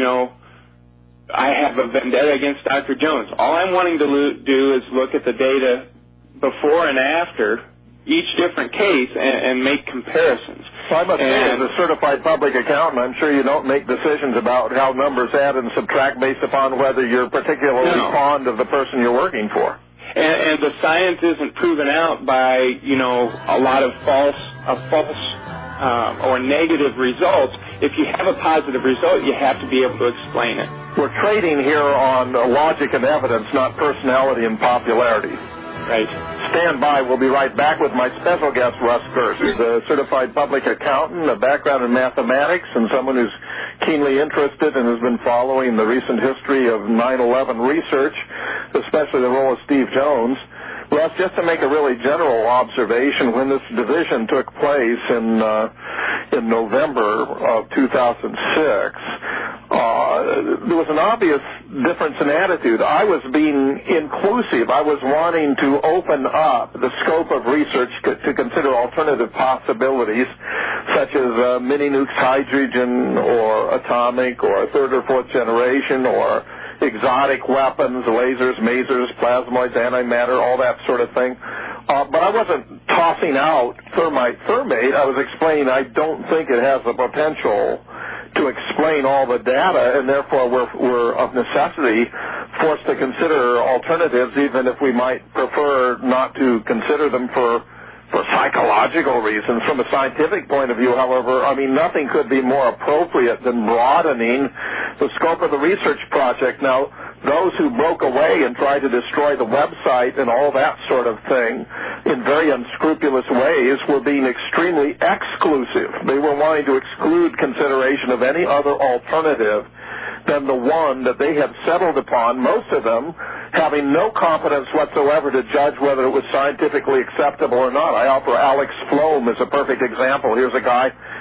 I have a vendetta against Dr. Jones. All I'm wanting to do is look at the data before and after each different case and make comparisons. So I must say, as a certified public accountant, I'm sure you don't make decisions about how numbers add and subtract based upon whether you're particularly fond of the person you're working for. And the science isn't proven out by, a lot of false or negative results. If you have a positive result, you have to be able to explain it. We're trading here on logic and evidence, not personality and popularity. Right. Stand by. We'll be right back with my special guest, Russ Gersh. He's a certified public accountant, a background in mathematics, and someone who's keenly interested and has been following the recent history of 9/11 research, especially the role of Steve Jones. Russ, just to make a really general observation, when this division took place in November of 2006, there was an obvious difference in attitude. I was being inclusive. I was wanting to open up the scope of research to consider alternative possibilities, such as mini nukes, hydrogen, or atomic, or third or fourth generation, or exotic weapons, lasers, masers, plasmoids, antimatter, all that sort of thing. But I wasn't tossing out thermite. I was explaining I don't think it has the potential to explain all the data, and therefore we're of necessity forced to consider alternatives, even if we might prefer not to consider them for psychological reasons. From a scientific point of view, however, I mean, nothing could be more appropriate than broadening the scope of the research project. Now, those who broke away and tried to destroy the website and all that sort of thing in very unscrupulous ways were being extremely exclusive. They were wanting to exclude consideration of any other alternative than the one that they had settled upon, most of them having no competence whatsoever to judge whether it was scientifically acceptable or not. I offer Alex Floam as a perfect example. Here's a guy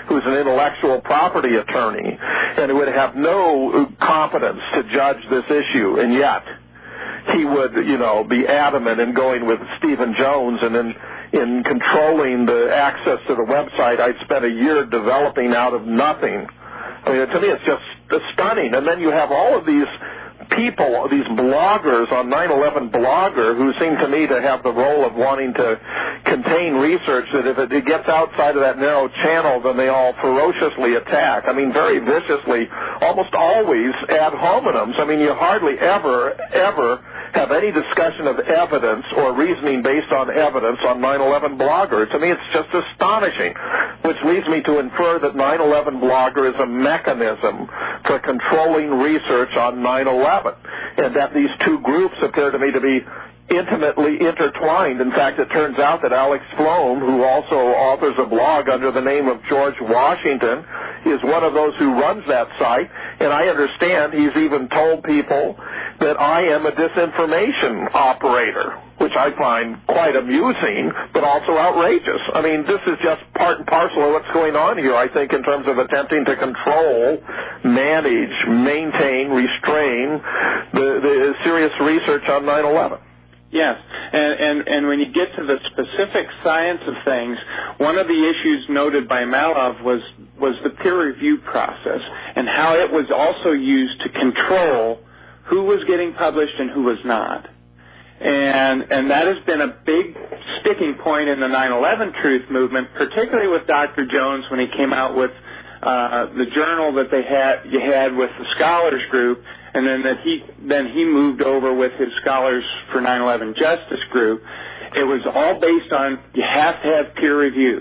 who's an intellectual property attorney and who would have no competence to judge this issue, and yet he would, be adamant in going with Stephen Jones and in controlling the access to the website I'd spent a year developing out of nothing. I mean, to me, it's just stunning. And then you have all of these people, these bloggers on 9/11 Blogger, who seem to me to have the role of wanting to contain research that if it gets outside of that narrow channel, then they all ferociously attack. I mean, very viciously, almost always ad hominems. I mean, you hardly ever have any discussion of evidence or reasoning based on evidence on 9/11 Blogger. To me, it's just astonishing, which leads me to infer that 9/11 Blogger is a mechanism for controlling research on 9/11, and that these two groups appear to me to be intimately intertwined. In fact, it turns out that Alex Floam, who also authors a blog under the name of George Washington, is one of those who runs that site, and I understand he's even told people that I am a disinformation operator, which I find quite amusing, but also outrageous. I mean, this is just part and parcel of what's going on here, I think, in terms of attempting to control, manage, maintain, restrain the serious research on 9/11. Yes, and when you get to the specific science of things, one of the issues noted by Malov was the peer review process and how it was also used to control who was getting published and who was not. And that has been a big sticking point in the 9/11 Truth movement, particularly with Dr. Jones when he came out with the journal that you had with the Scholars Group, and then he moved over with his Scholars for 9/11 Justice group. It was all based on you have to have peer review.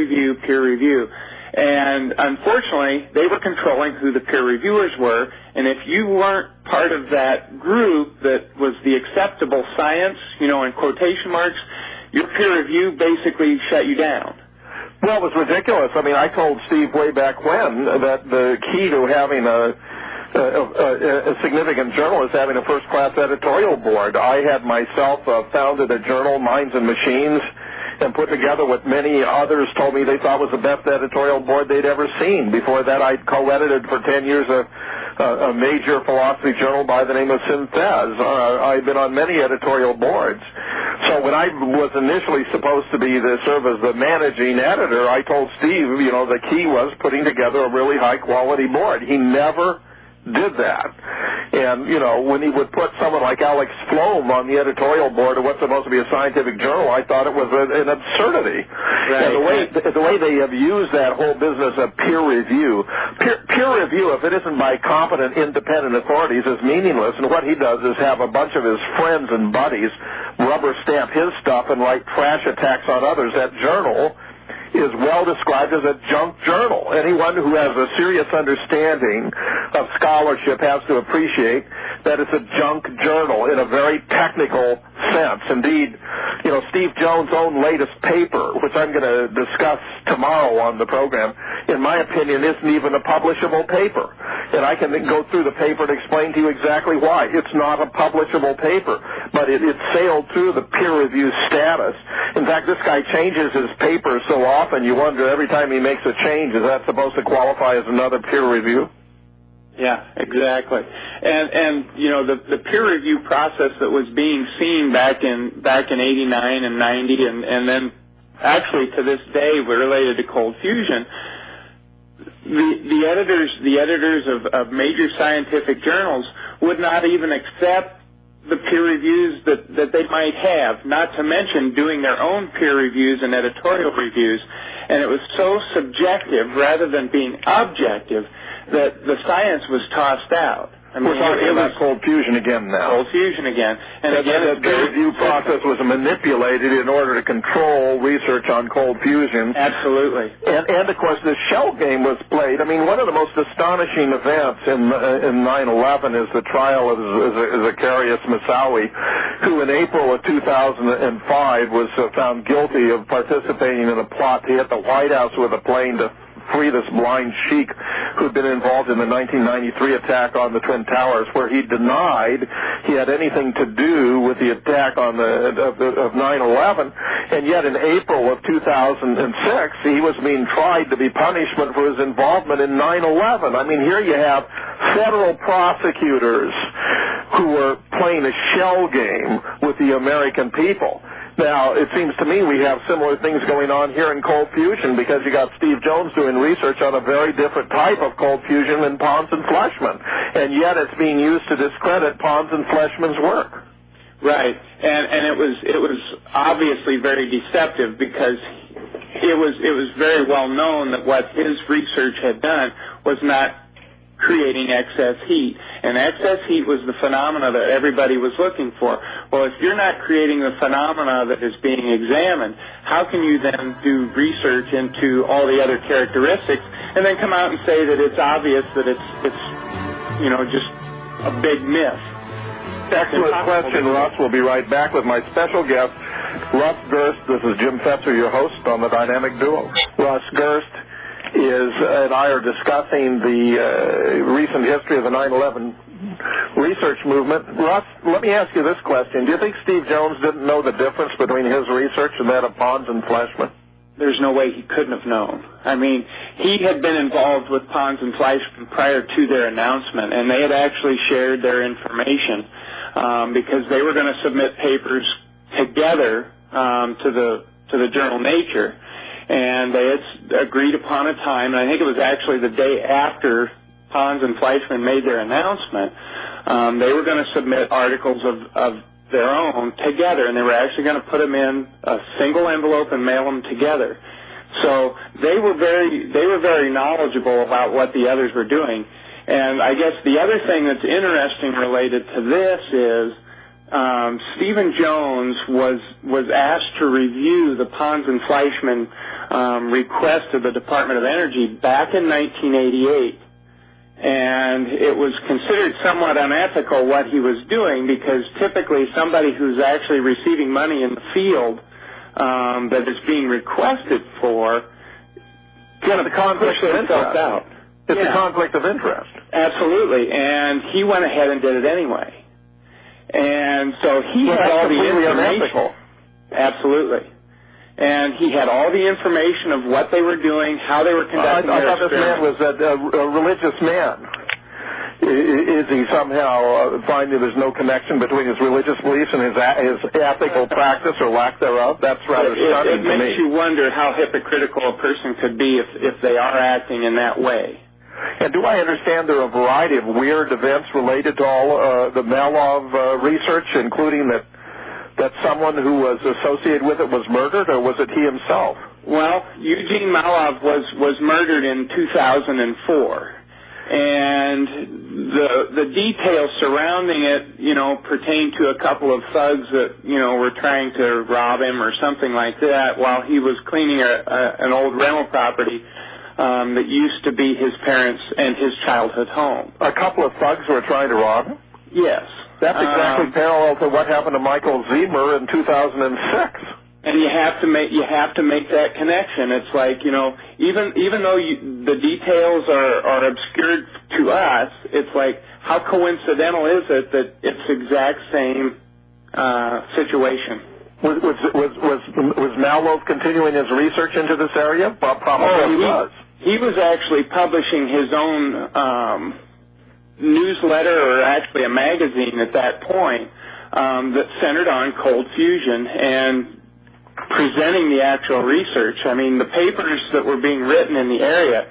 And unfortunately, they were controlling who the peer reviewers were, and if you weren't part of that group that was the acceptable science, in quotation marks, your peer review basically shut you down. Well, it was ridiculous. I mean, I told Steve way back when that the key to having a significant journal is having a first-class editorial board. I had myself founded a journal, Minds and Machines, and put together what many others told me they thought was the best editorial board they'd ever seen. Before that, I'd co-edited for 10 years a major philosophy journal by the name of Synthèse. I've been on many editorial boards. So when I was initially supposed to serve as the managing editor, I told Steve, the key was putting together a really high-quality board. He never did that. And, when he would put someone like Alex Floam on the editorial board of what's supposed to be a scientific journal, I thought it was an absurdity. Right. And the way they have used that whole business of peer review, if it isn't by competent, independent authorities, is meaningless. And what he does is have a bunch of his friends and buddies rubber stamp his stuff and write trash attacks on others. That journal is well described as a junk journal. Anyone who has a serious understanding of scholarship has to appreciate that it's a junk journal in a very technical sense. Indeed, Steve Jones' own latest paper, which I'm going to discuss tomorrow on the program, in my opinion, isn't even a publishable paper. And I can go through the paper and explain to you exactly why. It's not a publishable paper, but it sailed through the peer review status. In fact, this guy changes his papers so often you wonder every time he makes a change, is that supposed to qualify as another peer review? Yeah, exactly. And the peer review process that was being seen back in 89 and 90 and then actually to this day related to cold fusion, the editors of major scientific journals would not even accept the peer reviews that they might have, not to mention doing their own peer reviews and editorial reviews. And it was so subjective rather than being objective that the science was tossed out. I mean, we're talking about cold fusion again now. Cold fusion again. And again, the peer review process was manipulated in order to control research on cold fusion. Absolutely. And of course, the shell game was played. I mean, one of the most astonishing events in 9/11 is the trial of Zacarias Moussaoui, who in April of 2005 was found guilty of participating in a plot to hit the White House with a plane to free this blind sheik who'd been involved in the 1993 attack on the Twin Towers, where he denied he had anything to do with the attack on of 9/11, and yet in April of 2006 he was being tried to be punishment for his involvement in 9/11. I mean, here you have federal prosecutors who are playing a shell game with the American people. Now, it seems to me we have similar things going on here in cold fusion, because you got Steve Jones doing research on a very different type of cold fusion than Pons and Fleischmann, and yet it's being used to discredit Pons and Fleischmann's work. Right, and it was obviously very deceptive, because it was very well known that what his research had done was not creating excess heat. And excess heat was the phenomena that everybody was looking for. Well, if you're not creating the phenomena that is being examined, how can you then do research into all the other characteristics and then come out and say that it's obvious that it's just a big myth? Excellent question, Russ. We'll be right back with my special guest, Russ Gerst. This is Jim Fetzer, your host on the Dynamic Duo. Russ Gerst and I are discussing the recent history of the 9/11 research movement. Russ, let me ask you this question. Do you think Steve Jones didn't know the difference between his research and that of Pons and Fleischmann? There's no way he couldn't have known. I mean, he had been involved with Pons and Fleischmann prior to their announcement, and they had actually shared their information because they were going to submit papers together to the journal Nature. And they had agreed upon a time, and I think it was actually the day after Pons and Fleischmann made their announcement, they were going to submit articles of their own together, and they were actually going to put them in a single envelope and mail them together. So they were very knowledgeable about what the others were doing. And I guess the other thing that's interesting related to this is Stephen Jones was asked to review the Pons and Fleischmann request of the Department of Energy back in 1988, and it was considered somewhat unethical what he was doing, because typically somebody who's actually receiving money in the field that is being requested for, the conflict of interest. Out. It's a conflict of interest. Absolutely, and he went ahead and did it anyway. And so he had all the information. Unethical. Absolutely. And he had all the information of what they were doing, how they were conducting their experiments. I thought this man was a religious man. Is he somehow finding there's no connection between his religious beliefs and his ethical practice or lack thereof? That's rather stunning to me. It makes you wonder how hypocritical a person could be if they are acting in that way. And do I understand there are a variety of weird events related to all the Malov research, including that someone who was associated with it was murdered, or was it he himself? Well, Eugene Malov was murdered in 2004. And the details surrounding it, pertain to a couple of thugs that, were trying to rob him or something like that while he was cleaning an old rental property that used to be his parents' and his childhood home. A couple of thugs were trying to rob him? Yes. That's exactly parallel to what happened to Michael Ziemer in 2006. And you have to make that connection. It's like, even though the details are obscured to us, it's like, how coincidental is it that it's the exact same situation? Was Malov continuing his research into this area? Probably he was. He was actually publishing his own newsletter, or actually a magazine at that point, that centered on cold fusion and presenting the actual research. I mean, the papers that were being written in the area,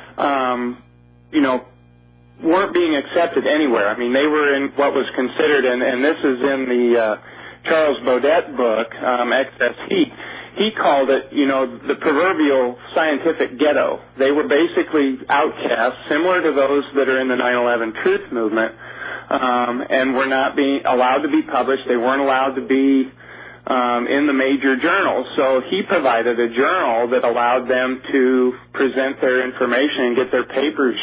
weren't being accepted anywhere. I mean, they were in what was considered, and this is in the Charles Baudet book, Excess Heat. He called it, the proverbial scientific ghetto. They were basically outcasts, similar to those that are in the 9/11 Truth Movement, and were not being allowed to be published. They weren't allowed to be in the major journals. So he provided a journal that allowed them to present their information and get their papers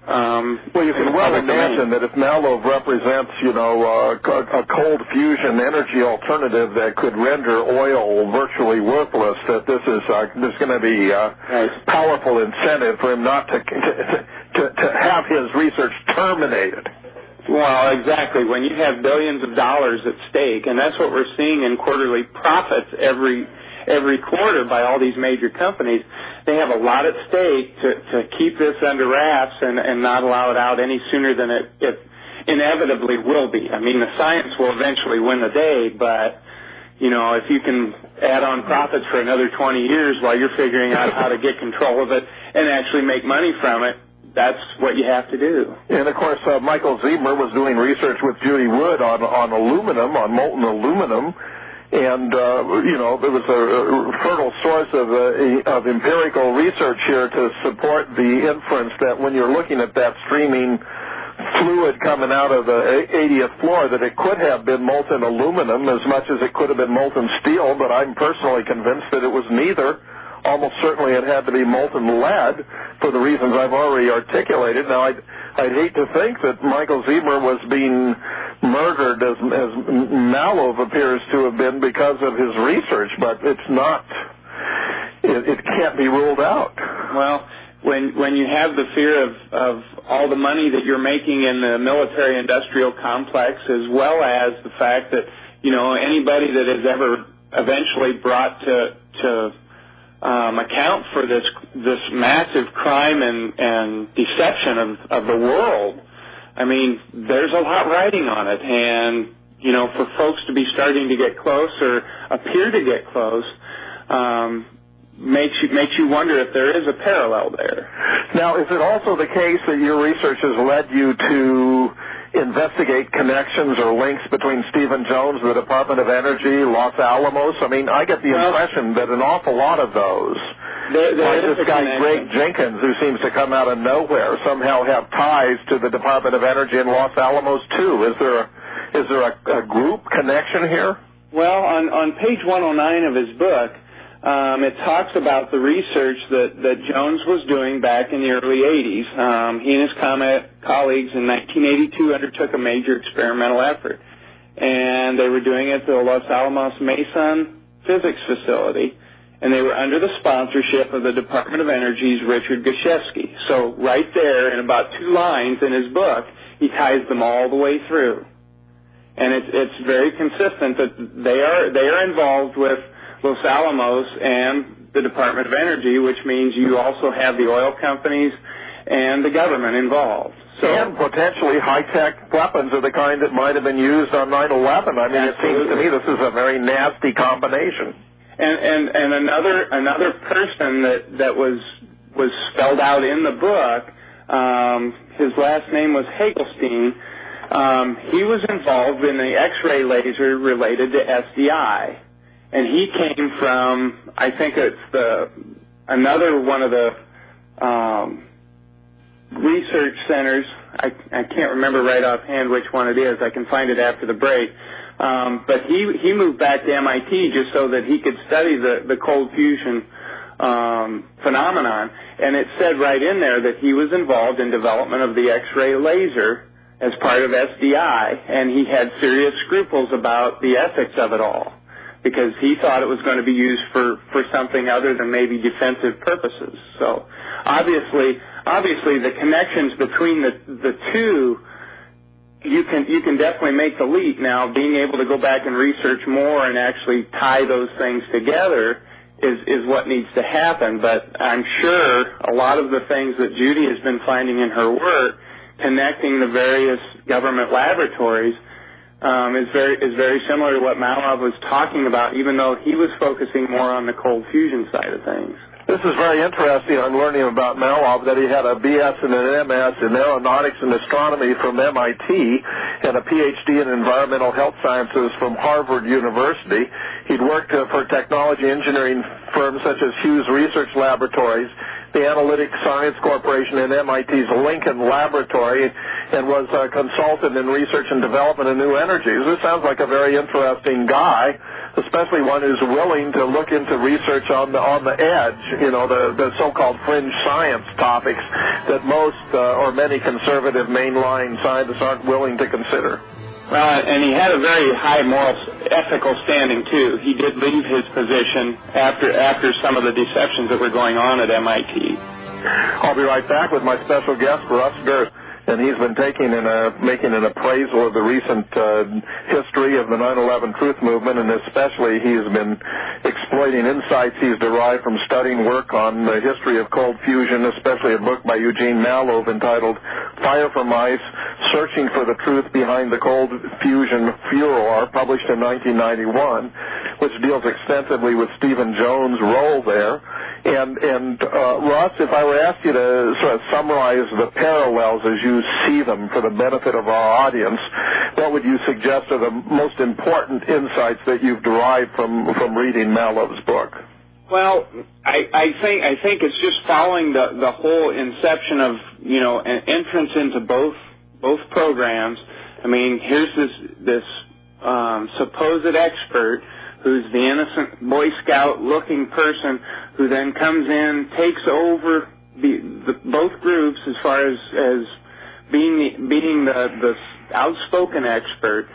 Well, you can well imagine that if Malov represents, a cold fusion energy alternative that could render oil virtually worthless, that there's going to be powerful incentive for him not to have his research terminated. Well, exactly. When you have billions of dollars at stake, and that's what we're seeing in quarterly profits every quarter by all these major companies, they have a lot at stake to keep this under wraps and not allow it out any sooner than it inevitably will be. I mean, the science will eventually win the day, but, if you can add on profits for another 20 years while you're figuring out how to get control of it and actually make money from it, that's what you have to do. And, of course, Michael Ziebmer was doing research with Judy Wood on aluminum, on molten aluminum, and, there was a fertile source of empirical research here to support the inference that when you're looking at that streaming fluid coming out of the 80th floor, that it could have been molten aluminum as much as it could have been molten steel, but I'm personally convinced that it was neither. Almost certainly it had to be molten lead for the reasons I've already articulated. Now, I'd hate to think that Michael Ziebmer was being murdered as Malov appears to have been because of his research, but it's not. It can't be ruled out. Well, when you have the fear of all the money that you're making in the military-industrial complex, as well as the fact that, anybody that is ever eventually brought to account for this massive crime and deception of the world, I mean, there's a lot riding on it. And, for folks to be starting to get close or appear to get close, makes you wonder if there is a parallel there. Now, is it also the case that your research has led you to investigate connections or links between Stephen Jones, the Department of Energy, Los Alamos? I mean, I get the impression that an awful lot of those, like this guy Greg Jenkins, who seems to come out of nowhere, somehow have ties to the Department of Energy in Los Alamos too. Is there a group connection here? Well, on page 109 of his book, it talks about the research that Jones was doing back in the early 80s. He and his colleagues in 1982 undertook a major experimental effort, and they were doing it at the Los Alamos Mason Physics Facility, and they were under the sponsorship of the Department of Energy's Richard Gashevsky. So right there, in about 2 lines in his book, he ties them all the way through. And it's very consistent that they are involved with Los Alamos and the Department of Energy, which means you also have the oil companies and the government involved. So, and potentially high-tech weapons of the kind that might have been used on 9/11. I mean, It seems to me this is a very nasty combination. And another person that was spelled out in the book, his last name was Hagelstein. He was involved in the X-ray laser related to SDI. And he came from, I think it's another one of the research centers. I can't remember right offhand which one it is. I can find it after the break. But he moved back to MIT just so that he could study the cold fusion phenomenon. And it said right in there that he was involved in development of the X-ray laser as part of SDI, and he had serious scruples about the ethics of it all, because he thought it was going to be used for something other than maybe defensive purposes. So obviously the connections between the two, you can definitely make the leap. Now, being able to go back and research more and actually tie those things together is what needs to happen. But I'm sure a lot of the things that Judy has been finding in her work, connecting the various government laboratories, is very similar to what Malov was talking about, even though he was focusing more on the cold fusion side of things. This is very interesting. I'm learning about Malov, that he had a BS and an MS in aeronautics and astronomy from MIT and a PhD in environmental health sciences from Harvard University. He'd worked for technology engineering firms such as Hughes Research Laboratories, the Analytic Science Corporation, and MIT's Lincoln Laboratory, and was a consultant in research and development of new energies. This sounds like a very interesting guy, especially one who's willing to look into research on the edge, the so-called fringe science topics that most or many conservative mainline scientists aren't willing to consider. Well, and he had a very high moral, ethical standing, too. He did leave his position after some of the deceptions that were going on at MIT. I'll be right back with my special guest, Russ Girth, and he's been making an appraisal of the recent history of the 9/11 Truth Movement, and especially he's been exploiting insights he's derived from studying work on the history of cold fusion, especially a book by Eugene Mallove entitled Fire from Ice, Searching for the Truth Behind the Cold Fusion Furor, published in 1991, which deals extensively with Stephen Jones' role there. And Russ, if I were to ask you to sort of summarize the parallels as you see them for the benefit of our audience, what would you suggest are the most important insights that you've derived from reading Mallove's book? Well, I think it's just following the whole inception of an entrance into both programs. I mean, here's this supposed expert who's the innocent Boy Scout-looking person who then comes in, takes over both groups as far as being the outspoken expert.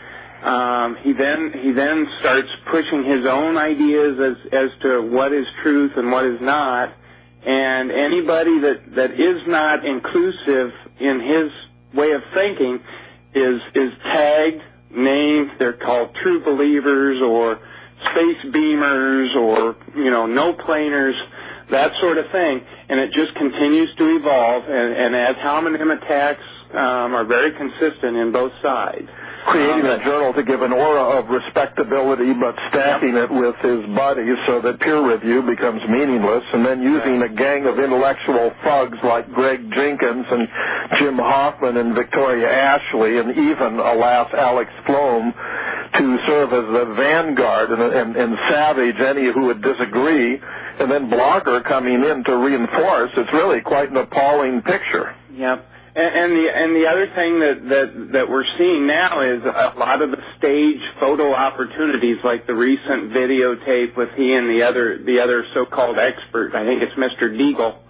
He then starts pushing his own ideas as to what is truth and what is not, and anybody that is not inclusive in his way of thinking is tagged, named. They're called true believers or space beamers or no planers, that sort of thing, and it just continues to evolve. And ad hominem attacks are very consistent in both sides. Creating a journal to give an aura of respectability, but stacking it with his buddies so that peer review becomes meaningless, and then using a gang of intellectual thugs like Greg Jenkins and Jim Hoffman and Victoria Ashley and even, alas, Alex Flom to serve as the vanguard and savage any who would disagree, and then Blogger coming in to reinforce. It's really quite an appalling picture. Yep. And the other thing that we're seeing now is a lot of the stage photo opportunities, like the recent videotape with he and the other so-called expert. I think it's Mr. Deagle.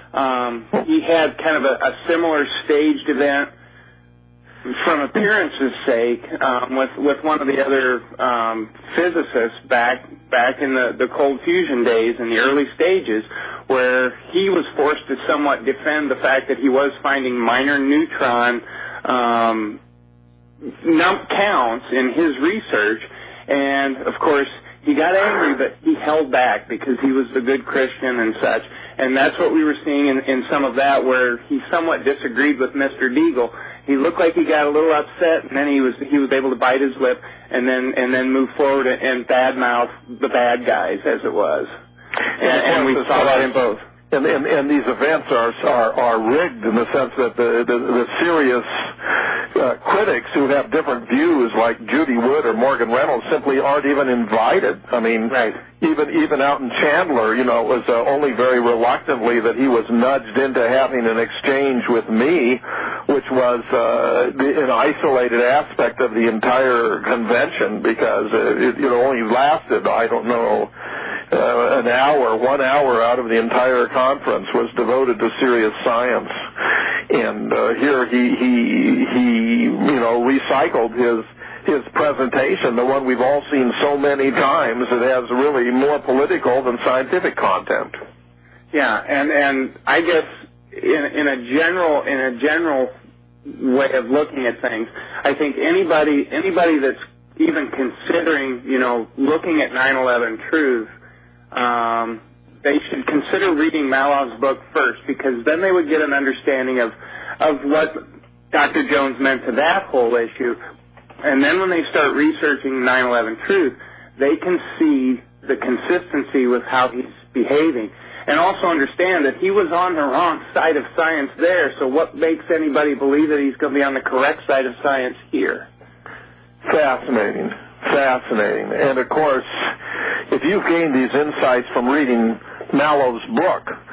He had kind of a similar staged event from appearance's sake with one of the other physicists back in the cold fusion days in the early stages, where he was forced to somewhat defend the fact that he was finding minor neutron counts in his research. And, of course, he got angry, but he held back because he was the good Christian and such. And that's what we were seeing in some of that, where he somewhat disagreed with Mr. Deagle. He looked like he got a little upset, and then he was able to bite his lip and then move forward and badmouth the bad guys, as it was. And we saw that in both. And these events are rigged in the sense that the serious critics who have different views, like Judy Wood or Morgan Reynolds, simply aren't even invited. I mean, right. Even out in Chandler, it was only very reluctantly that he was nudged into having an exchange with me, which was an isolated aspect of the entire convention, because it only lasted, I don't know, an hour. 1 hour out of the entire conference was devoted to serious science. And here he recycled his presentation, the one we've all seen so many times. It has really more political than scientific content. Yeah, and I guess in a general way of looking at things, I think anybody that's even considering, looking at 9/11 Truth, they should consider reading Mallove's book first, because then they would get an understanding of what Dr. Jones meant to that whole issue. And then when they start researching 9/11 Truth, they can see the consistency with how he's behaving. And also understand that he was on the wrong side of science there, so what makes anybody believe that he's going to be on the correct side of science here? Fascinating. And, of course, if you've gained these insights from reading Mallove's book,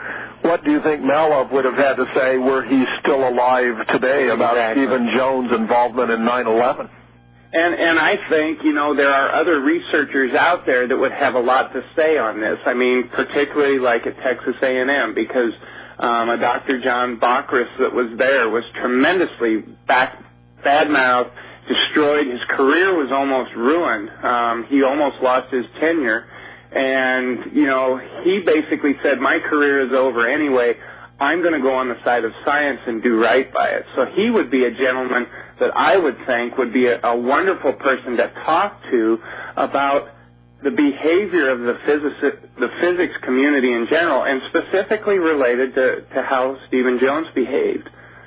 what do you think Mallove would have had to say were he still alive today about Stephen Jones' involvement in 9/11? And I think, there are other researchers out there that would have a lot to say on this. I mean, particularly like at Texas A&M, because a Dr. John Bachris that was there was tremendously bad-mouthed, destroyed. His career was almost ruined. He almost lost his tenure. And, he basically said, my career is over anyway. I'm going to go on the side of science and do right by it. So he would be a gentleman that I would think would be a wonderful person to talk to about the behavior of the physics community in general, and specifically related to how Stephen Jones behaved.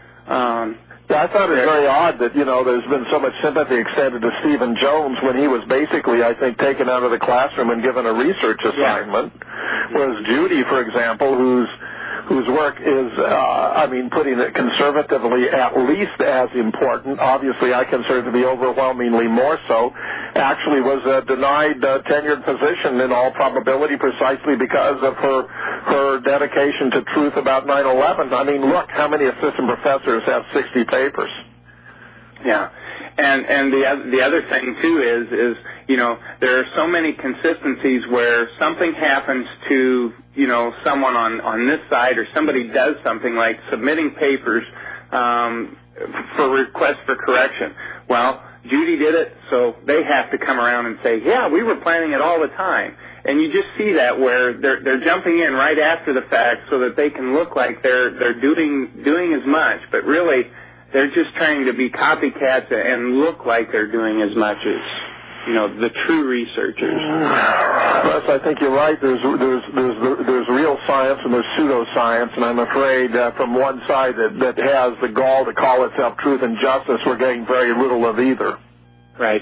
I thought it very odd that, there's been so much sympathy extended to Stephen Jones when he was basically, I think, taken out of the classroom and given a research assignment. Whereas Judy, for example, whose work is, putting it conservatively, at least as important, obviously I consider it to be overwhelmingly more so, actually was a denied tenured position in all probability precisely because of her dedication to truth about 9/11. I mean, look, how many assistant professors have 60 papers? Yeah. And the other thing, too, is there are so many consistencies where something happens to, someone on this side, or somebody does something like submitting papers for requests for correction. Well, Judy did it, so they have to come around and say, yeah, we were planning it all the time. And you just see that where they're jumping in right after the fact so that they can look like they're doing as much, but really they're just trying to be copycats and look like they're doing as much as, the true researchers. Yes, I think you're right. There's real science and there's pseudoscience, and I'm afraid from one side that has the gall to call itself truth and justice, we're getting very little of either. Right.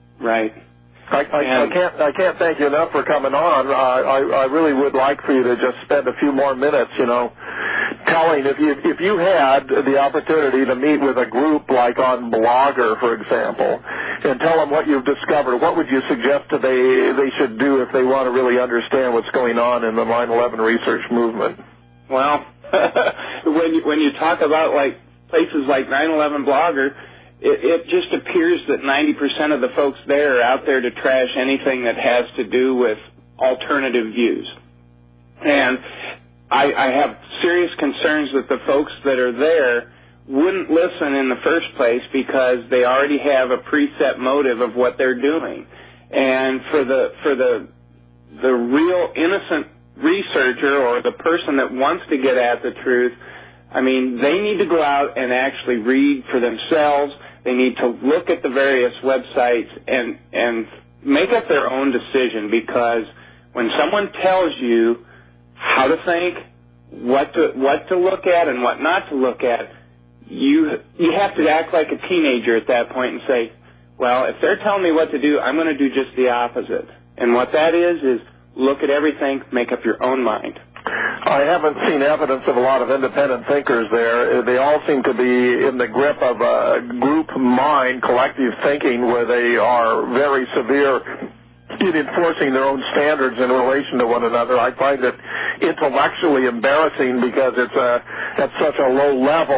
I can't thank you enough for coming on. I really would like for you to just spend a few more minutes, telling, if you had the opportunity to meet with a group like on Blogger, for example, and tell them what you've discovered, what would you suggest they should do if they want to really understand what's going on in the 9/11 research movement? Well, when you talk about like places like 9/11 Blogger, it just appears that 90% of the folks there are out there to trash anything that has to do with alternative views. And I have serious concerns that the folks that are there wouldn't listen in the first place because they already have a preset motive of what they're doing. And for the real innocent researcher or the person that wants to get at the truth, I mean, they need to go out and actually read for themselves. They need to look at the various websites and make up their own decision, because when someone tells you how to think, what to look at and what not to look at, you have to act like a teenager at that point and say, well, if they're telling me what to do, I'm going to do just the opposite. And what that is look at everything, make up your own mind. I haven't seen evidence of a lot of independent thinkers there. They all seem to be in the grip of a group mind, collective thinking, where they are very severe in enforcing their own standards in relation to one another. I find it intellectually embarrassing because it's at such a low level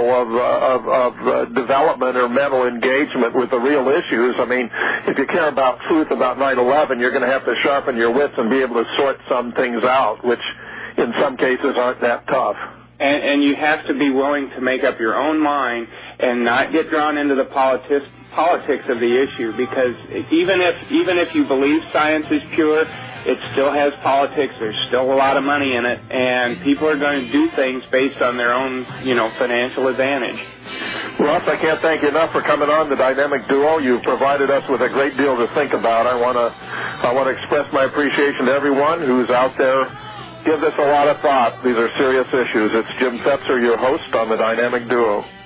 of development or mental engagement with the real issues. I mean, if you care about truth about 9/11, you're going to have to sharpen your wits and be able to sort some things out, which in some cases aren't that tough. And you have to be willing to make up your own mind and not get drawn into the politics of the issue, because even if you believe science is pure, it still has politics. There's still a lot of money in it, and people are going to do things based on their own, financial advantage. Russ, I can't thank you enough for coming on the Dynamic Duo. You've provided us with a great deal to think about. I want to express my appreciation to everyone who's out there. Give this a lot of thought. These are serious issues. It's Jim Fetzer, your host on the Dynamic Duo.